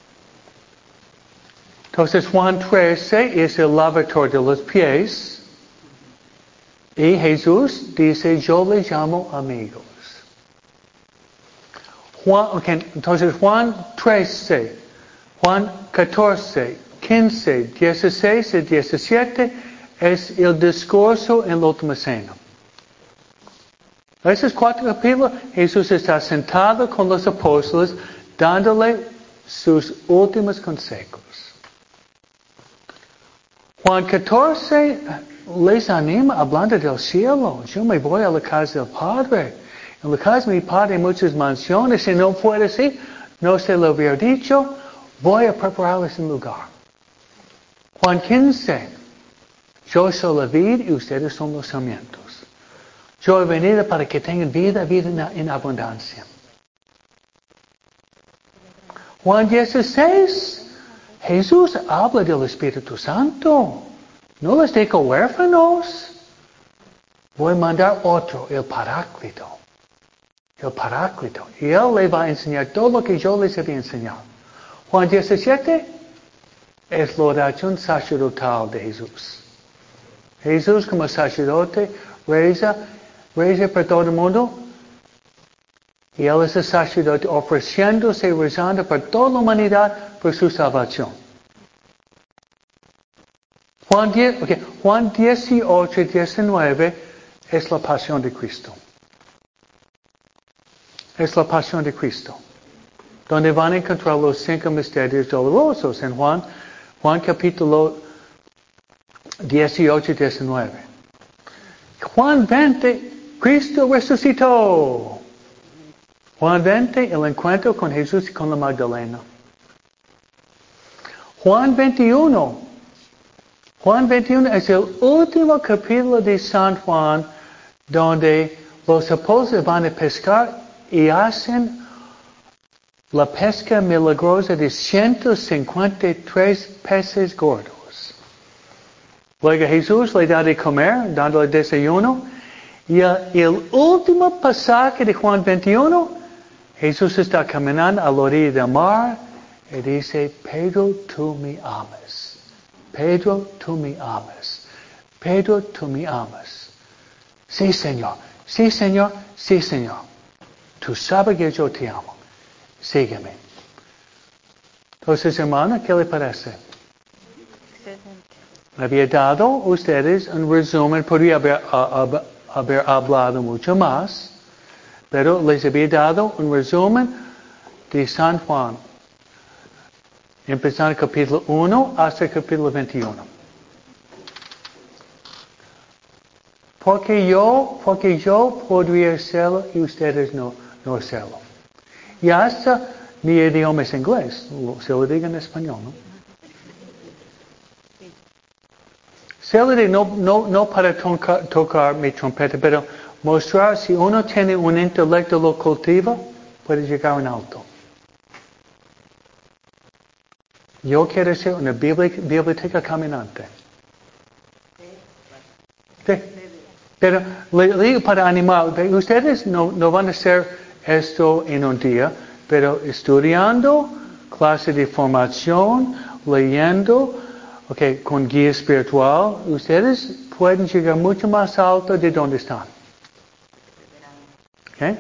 Entonces, Juan trece es el lavatorio de los pies. Y Jesús dice, yo le llamo amigos. Juan, okay, entonces Juan trece, Juan catorce, quince, dieciséis y diecisiete es el discurso en la última cena. Esos cuatro capítulos, Jesús está sentado con los apóstoles dándole sus últimos consejos. Juan catorce les anima hablando del cielo. Yo me voy a la casa del Padre. En la casa de mi Padre hay muchas mansiones. Si no fuera así, no se lo hubiera dicho, voy a prepararles un lugar. Juan quince, yo soy la vid y ustedes son los sarmientos. Yo he venido para que tengan vida, vida en, en abundancia. Juan dieciséis, Jesús habla del Espíritu Santo. No les dejo huérfanos. Voy a mandar otro, el Paráclito. El Paráclito. Y Él les va a enseñar todo lo que yo les había enseñado. Juan diecisiete es la oración sacerdotal de Jesús. Jesús como sacerdote reza, reza por todo el mundo. Y Él es el sacerdote ofreciéndose, rezando por toda la humanidad por su salvación. Juan, diez, okay. Juan dieciocho, diecinueve es la pasión de Cristo. Es la pasión de Cristo. Donde van a encontrar los cinco misterios dolorosos en Juan, Juan capítulo dieciocho, diecinueve. Juan veinte, Cristo resucitó. Juan veinte, el encuentro con Jesús y con la Magdalena. Juan veintiuno. Juan veintiuno es el último capítulo de San Juan donde los apóstoles van a pescar y hacen la pesca milagrosa de ciento cincuenta y tres peces gordos. Luego Jesús le da de comer, dándole desayuno. Y el, el último pasaje de Juan veintiuno, Jesús está caminando a la orilla del mar y dice, Pedro, tú me amas. Pedro, tú me amas. Pedro, tú me amas. Sí, Señor. Sí, Señor. Sí, Señor. Tú sabes que yo te amo. Sígueme. Entonces, hermana, ¿qué le parece? Excelente. Había dado a ustedes un resumen, podría haber, haber, haber hablado mucho más. Pero les había dado un resumen de San Juan. Empezando capítulo uno hasta el capítulo veintiuno. Porque yo, porque yo podría serlo y ustedes no, no serlo. Y hasta mi idioma es inglés. Se lo digo en español, ¿no? Se lo digo no, no, no para tocar, tocar mi trompeta, pero mostrar si uno tiene un intelecto lo cultiva, puede llegar en alto. Yo quiero ser una biblioteca caminante. Sí. Pero le, le digo para animar, ustedes no, no van a hacer esto en un día, pero estudiando, clase de formación, leyendo, okay, con guía espiritual, ustedes pueden llegar mucho más alto de donde están. ¿Okay?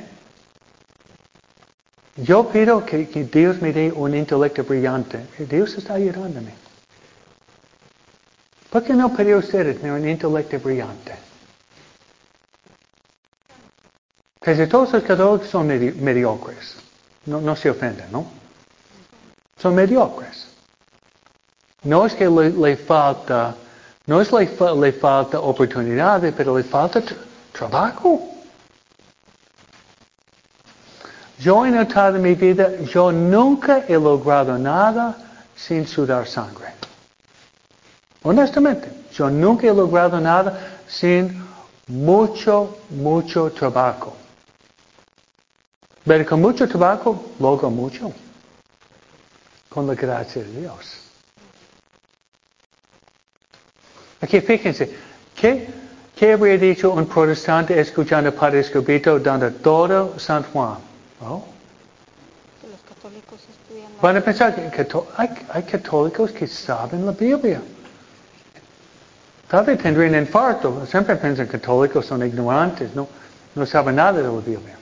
Yo pido que, que Dios me dé un intelecto brillante. Dios está ayudándome. ¿Por qué no pedir a ustedes un intelecto brillante? Casi todos los católicos son medi- mediocres. No, no se ofenden, ¿no? Son mediocres. No es que le, le falta, no es le, le falta oportunidades, pero le falta t- trabajo. Yo he notado en mi vida, yo nunca he logrado nada sin sudar sangre. Honestamente, yo nunca he logrado nada sin mucho, mucho trabajo. Pero con mucho trabajo, logro mucho. Con la gracia de Dios. Aquí fíjense, ¿qué, qué habría dicho un protestante escuchando a Padre Escobito dando todo San Juan? ¿Oh? Que los católicos estudian la Van a pensar que cató- hay, hay católicos que saben la Biblia. Tal vez tendrían infarto. Siempre piensan que católicos son ignorantes, no, no saben nada de la Biblia.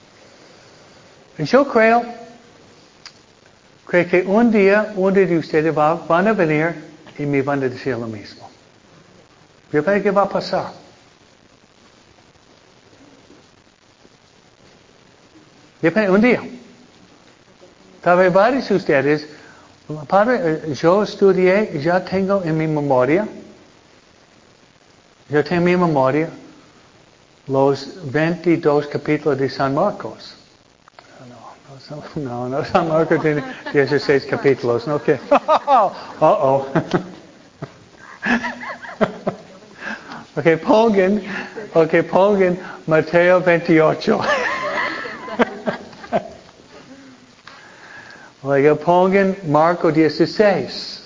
Y yo creo, creo que un día, uno de ustedes va, van a venir y me van a decir lo mismo. Yo creo que va a pasar. Yo creo, un día. Tal vez varios de ustedes, padre, yo estudié, ya tengo en mi memoria, yo tengo en mi memoria los veintidós capítulos de San Marcos. No, no, No, no, San Marcos tiene dieciséis capítulos. ¿No? Okay. Oh, oh. Ok, pongan, ok, pongan Mateo veintiocho. Luego pongan Marco dieciséis.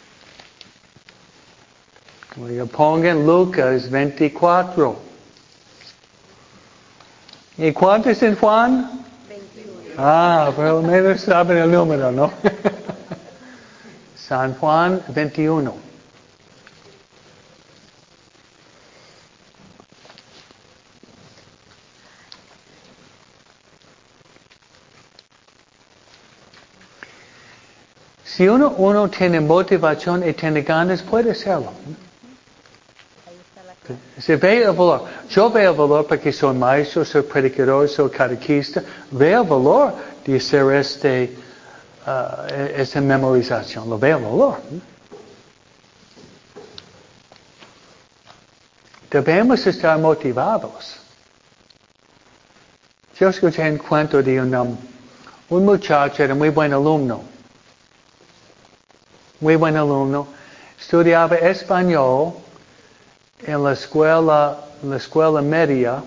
Luego pongan Lucas veinticuatro. ¿Y cuántos en Juan? veintiuno. Ah, pero al menos saben el número, ¿no? San Juan veintiuno. Si uno, uno tiene motivación y tiene ganas, puede hacerlo. Se ve el valor. Yo veo el valor porque soy maestro, soy predicador, soy catequista. Veo el valor de hacer este, uh, esta memorización. Lo veo el valor. Debemos estar motivados. Yo escuché un cuento de un, um, un muchacho, era muy buen alumno. Muy buen alumno. Estudiaba español en la escuela, en la escuela media,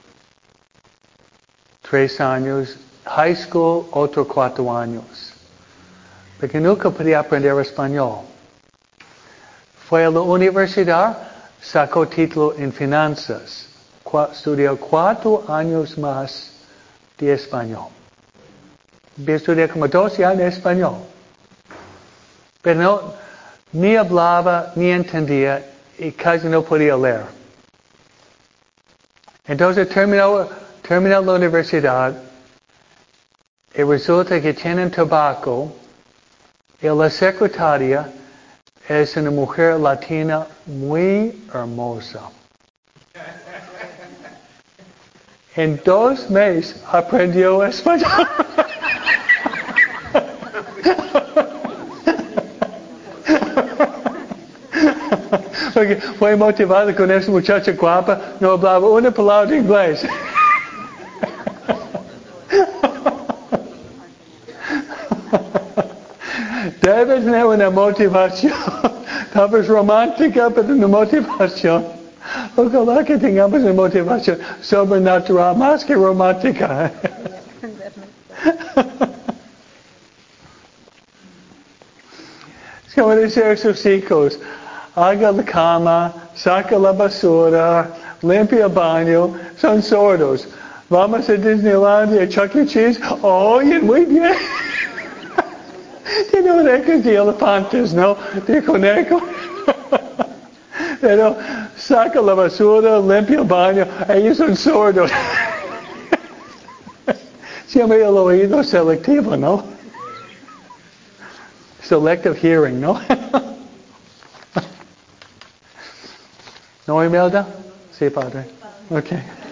tres años, high school, otros cuatro años. Porque nunca podía aprender español. Fue a la universidad, sacó título en finanzas. Cu- estudió cuatro años más de español. Estudió como doce años de español. Pero no, ni hablaba, ni entendía, y casi no podía leer. Entonces terminó, terminó la universidad, y resulta que tienen tabaco, y la secretaria es una mujer latina muy hermosa. En dos meses aprendió español. Porque fue motivado con esa muchacha guapa, no hablaba una palabra de inglés. Debe tener una motivación, tal vez romántica, pero una motivación. Ojalá que tengamos una motivación sobrenatural más que romántica. Es como decir a sus hijos, haga la cama, saca la basura, limpia el baño, son sordos. Vamos a Disneylandia, Chuck E. Cheese, oyen muy bien. Tiene orejas de elefantes, ¿no? De conejo. Pero saca la basura, limpia el baño, ellos son sordos. Siempre el oído selectivo, ¿no? Selective hearing, ¿no? ¿No, Imelda? Sí, padre. Ok.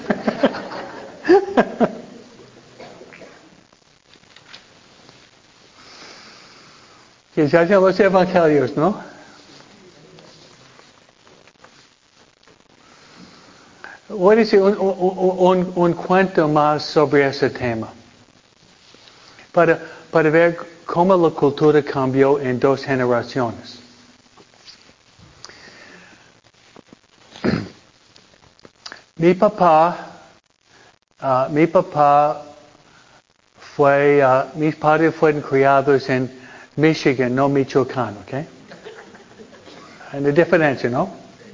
Que se hacen los evangelios, ¿no? Voy a decir un, un, un, un cuento más sobre ese tema. Para, para ver cómo la cultura cambió en dos generaciones. Mi papá, uh, mi papá fue, uh, mis padres fueron criados en Michigan, no Michoacán, ¿ok? Hay una diferencia, ¿no?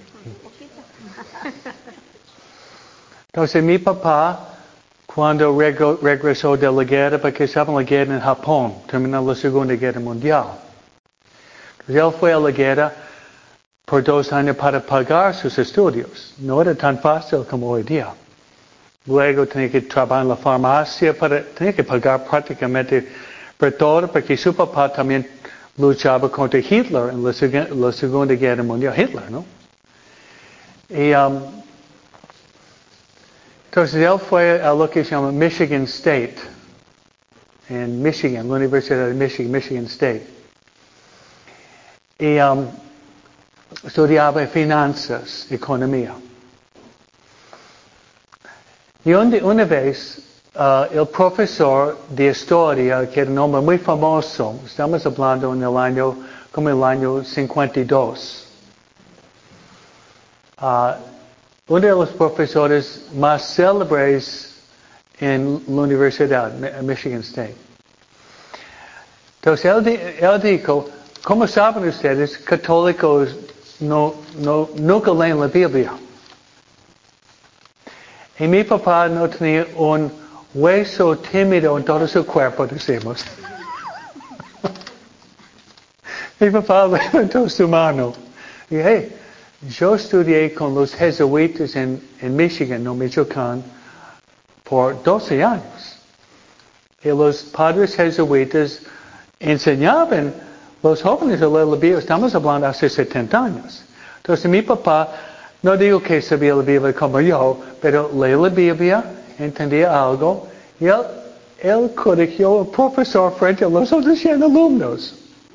Entonces mi papá, cuando reg- regresó de la guerra, porque estaba en la guerra en Japón, terminó la Segunda Guerra Mundial. Entonces él fue a la guerra por dos años para pagar sus estudios. No era tan fácil como hoy día. Luego tenía que trabajar en la farmacia, para, tenía que pagar prácticamente por todo, porque su papá también luchaba contra Hitler en la, seg- la Segunda Guerra Mundial. Hitler, ¿no? Y um, entonces él fue a lo que se llama Michigan State, en Michigan, la Universidad de Michigan, Michigan State. Y um, estudiaba finanzas, economía. Y un, una vez uh, el profesor de historia, que era un hombre muy famoso, estamos hablando en el año, como el año cincuenta y dos. Uh, uno de los profesores más célebres en la universidad, Michigan State. Entonces él, él dijo, ¿cómo saben ustedes, católicos no, no, nunca leen la Biblia? Y mi papá no tenía un hueso tímido en todo su cuerpo, decimos. Mi papá levantó su mano y dije, hey, yo estudié con los jesuitas en, en Michigan, no Michoacán, por doce años. Y los padres jesuitas enseñaban a los jóvenes a leer la Biblia. Estamos hablando hace setenta años. Entonces mi papá, no digo que sabía la Biblia como yo, pero leía la Biblia, entendía algo, y él, él corrigió al profesor frente a los otros cien alumnos.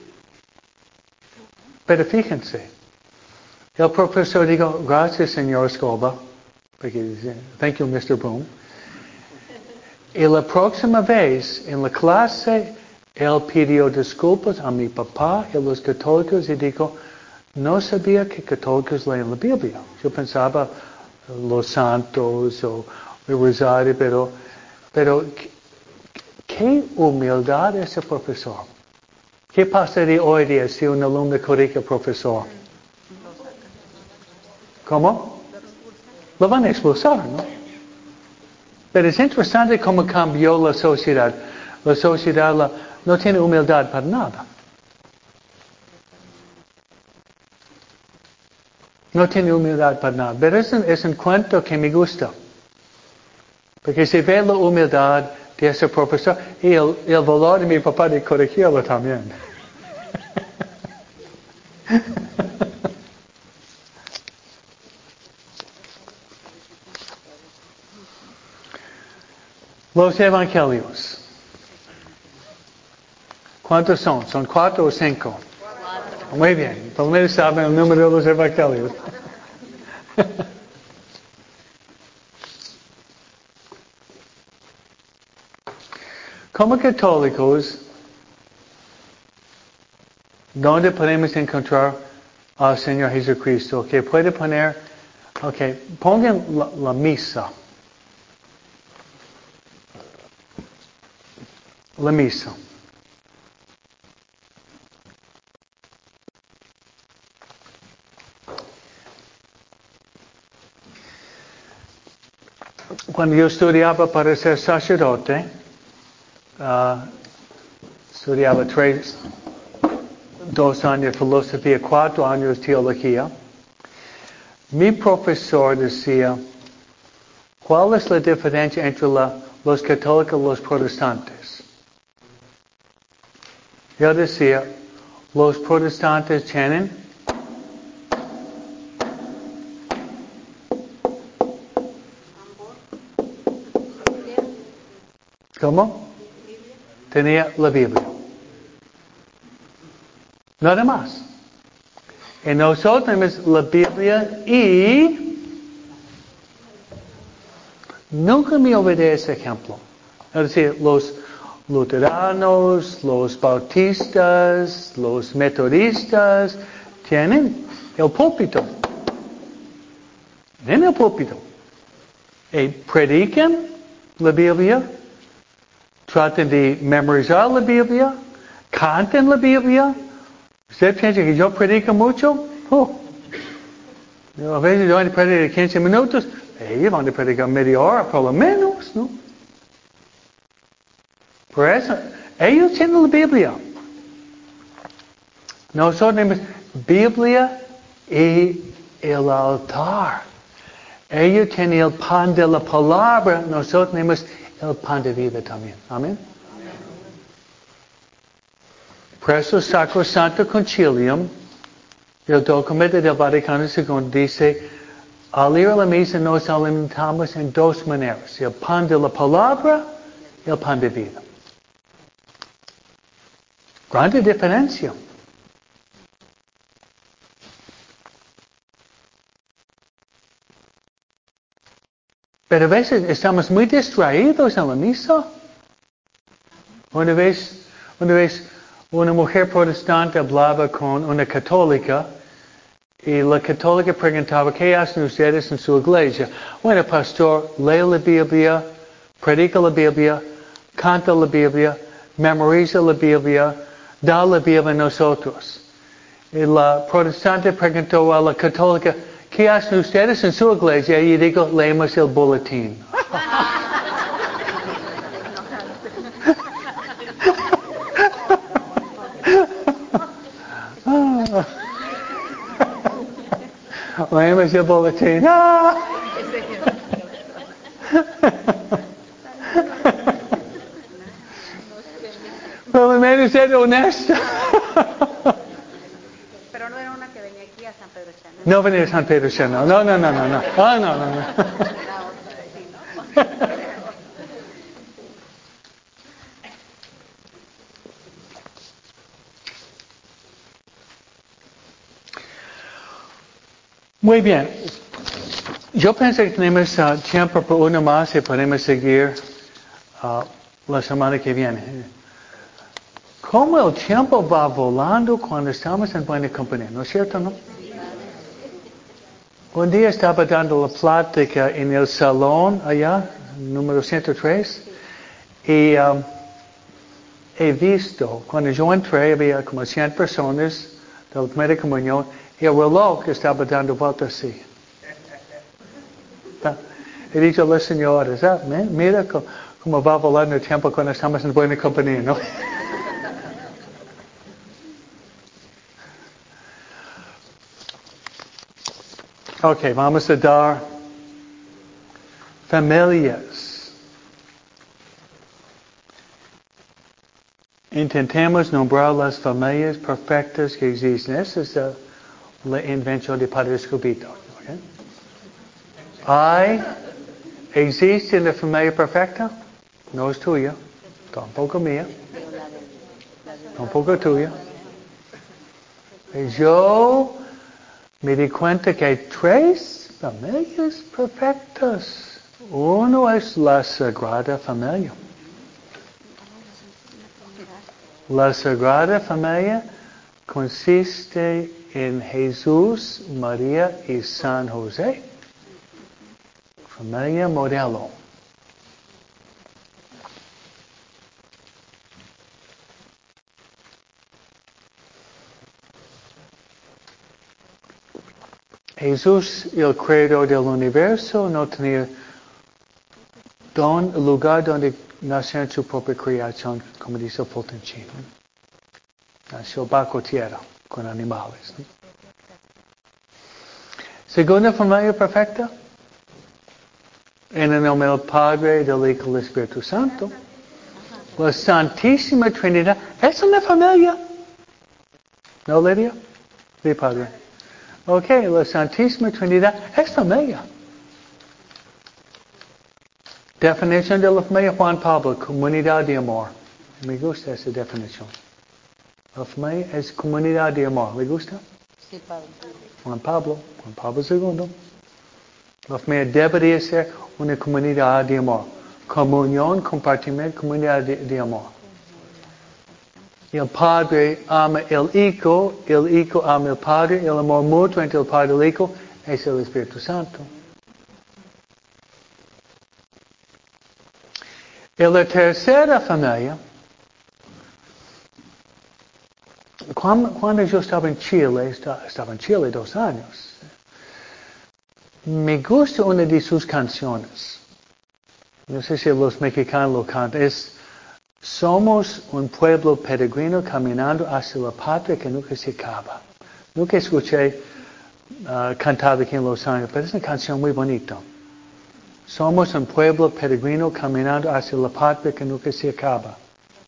Pero fíjense, el profesor dijo, gracias señor Scoba, porque dice, thank you mister Boom. Y la próxima vez en la clase, él pidió disculpas a mi papá y a los católicos y dijo, no sabía que católicos leen la Biblia. Yo pensaba los santos o el rosario, pero, pero qué humildad ese profesor. ¿Qué pasaría hoy día si un alumno corrige al profesor? ¿Cómo? Lo van a expulsar, ¿no? Pero es interesante cómo cambió la sociedad. La sociedad la, no tiene humildad para nada. No tiene humildad para nada. Pero es un, es un cuento que me gusta. Porque se ve la humildad de ese profesor y el, el valor de mi papá de corregirlo también. Los evangelios. ¿Cuántos son? ¿Son cuatro o cinco? Cuatro. Muy bien. Por lo menos saben el número de los evangelios. Como católicos, ¿dónde podemos encontrar al Señor Jesucristo? Ok, puede poner, ok, pongan la, la misa. La misa. Cuando yo estudiaba para ser sacerdote, uh, estudiaba tres, dos años de filosofía, cuatro años de teología. Mi profesor decía, ¿cuál es la diferencia entre la, los católicos y los protestantes? Él decía, los protestantes tienen ¿cómo? Tenía la Biblia. Nada más. Y nosotros tenemos la Biblia y nunca me olvidé ese ejemplo. Es decir, los luteranos, los bautistas, los metodistas tienen el púlpito. Tienen el púlpito. Y predican la Biblia, tratan de memorizar la Biblia, cantan la Biblia. ¿Usted piensa que yo predico mucho? Oh. A veces yo voy a predicar quince minutos, ellos van a predicar media hora por lo menos, ¿no? Por eso, ellos tienen la Biblia. Nosotros tenemos Biblia y el altar. Ellos tienen el pan de la palabra, nosotros tenemos el pan de vida también. Amén. Por eso Sacro Santo Concilium, el documento del Vaticano segundo dice, al ir a la misa nos alimentamos en dos maneras, el pan de la palabra y el pan de vida. Grande diferencia. Pero a veces estamos muy distraídos en la misa. Una vez, una vez una mujer protestante hablaba con una católica y la católica preguntaba, ¿qué hacen ustedes en su iglesia? Bueno, pastor, lee la Biblia, predica la Biblia, canta la Biblia, memoriza la Biblia, da la Biblia a nosotros. Y la protestante preguntó a la católica, ¿qué hacen ustedes en su iglesia? Y digo, leemos el boletín. Leemos el boletín. ¡Ah! Pero al menos ser honesta. Pero no era una que venía aquí a San Pedro Chana. No venía a San Pedro Chana. No, no, no, no, no. Ah, no, no, no. Era otra, sí, ¿no? Muy bien. Yo pienso que tenemos uh, tiempo para uno más y podemos seguir uh, la semana que viene. ¿Cómo el tiempo va volando cuando estamos en buena compañía? ¿No es cierto, no? Un día estaba dando la plática en el salón allá, número ciento tres, y um, he visto, cuando yo entré, había como cien personas de la primera comunión, y el reloj estaba dando vueltas así. He dicho a las señoras, ah, mira cómo va volando el tiempo cuando estamos en buena compañía, ¿no? Ok, vamos a dar familias. Intentemos nombrar las familias perfectas que existen. Esa es uh, la invención de Padre Escobito. Okay? ¿Hay, existe una familia perfecta? No es tuya, tampoco mía, tampoco tuya. Y yo me di cuenta que hay tres familias perfectas. Uno es la Sagrada Familia. La Sagrada Familia consiste en Jesús, María y San José. Familia modelo. Jesús, el creador del universo, no tenía don, lugar donde nació en su propia creación, como dice el Fulton Sheen. Nació bajo tierra, con animales. ¿No? Segunda familia perfecta. En el nombre del Padre, del Hijo y del Espíritu Santo. La Santísima Trinidad es una familia. ¿No, Lidia? Sí, Padre. Ok, la Santísima Trinidad es familia. Definición de la familia Juan Pablo, comunidad de amor. Me gusta esa definición. La familia es comunidad de amor. ¿Le gusta? Sí, Padre. Juan Pablo, Juan Pablo segundo. La familia debería ser una comunidad de amor. Comunión, compartimiento, comunidad de, de amor. El Padre ama el Hijo, el Hijo ama el Padre, el amor mutuo entre el Padre y el Hijo es el Espíritu Santo. En la tercera familia, cuando, cuando yo estaba en Chile, estaba en Chile dos años, me gusta una de sus canciones. No sé si los mexicanos lo cantan. Es Somos un pueblo peregrino caminando hacia la patria que nunca se acaba. Nunca escuché uh, cantada aquí en Los Ángeles, pero es una canción muy bonita. Somos un pueblo peregrino caminando hacia la patria que nunca se acaba.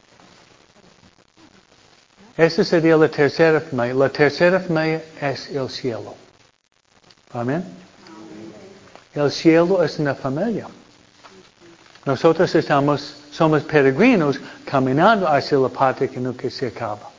Esa sería la tercera familia. La tercera familia es el cielo. Amén. El cielo es una familia. Nosotros estamos, somos peregrinos caminando hacia la patria que nunca se acaba.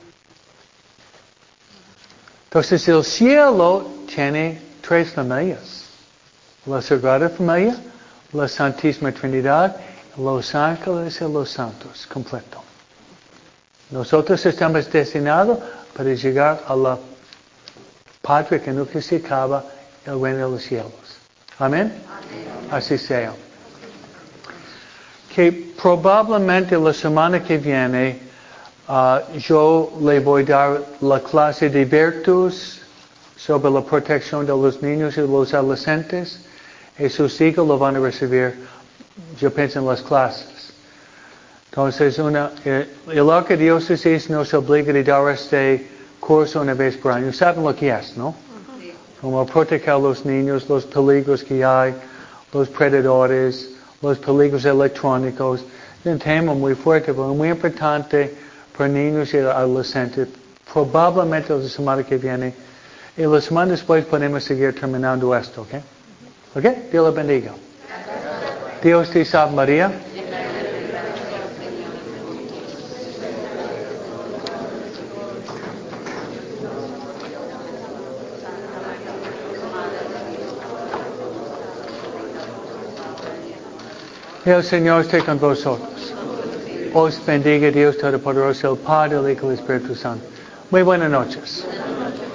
Entonces el cielo tiene tres familias. La Sagrada Familia, la Santísima Trinidad, los ángeles y los santos, completo. Nosotros estamos destinados para llegar a la patria que nunca se acaba, el reino de los cielos. Amén. Amén. Así sea. Que probablemente la semana que viene uh, yo le voy a dar la clase de virtudes sobre la protección de los niños y los adolescentes. Y sus hijos lo van a recibir, yo pienso, en las clases. Entonces, una, eh, el arquidiócesis nos obliga a dar este curso una vez por año. ¿Saben lo que es, no? Sí. Como proteger a los niños, los peligros que hay, los predadores, los peligros electrónicos. Es un tema muy fuerte, pero muy importante para niños y adolescentes. Probablemente la semana que viene. Y la semana después podemos seguir terminando esto, ¿ok? ¿Ok? Dios le bendiga. Dios te salve María. El Señor esté con vosotros. Os bendiga Dios Todopoderoso, el Padre, el Hijo y el Espíritu Santo. Muy buenas noches.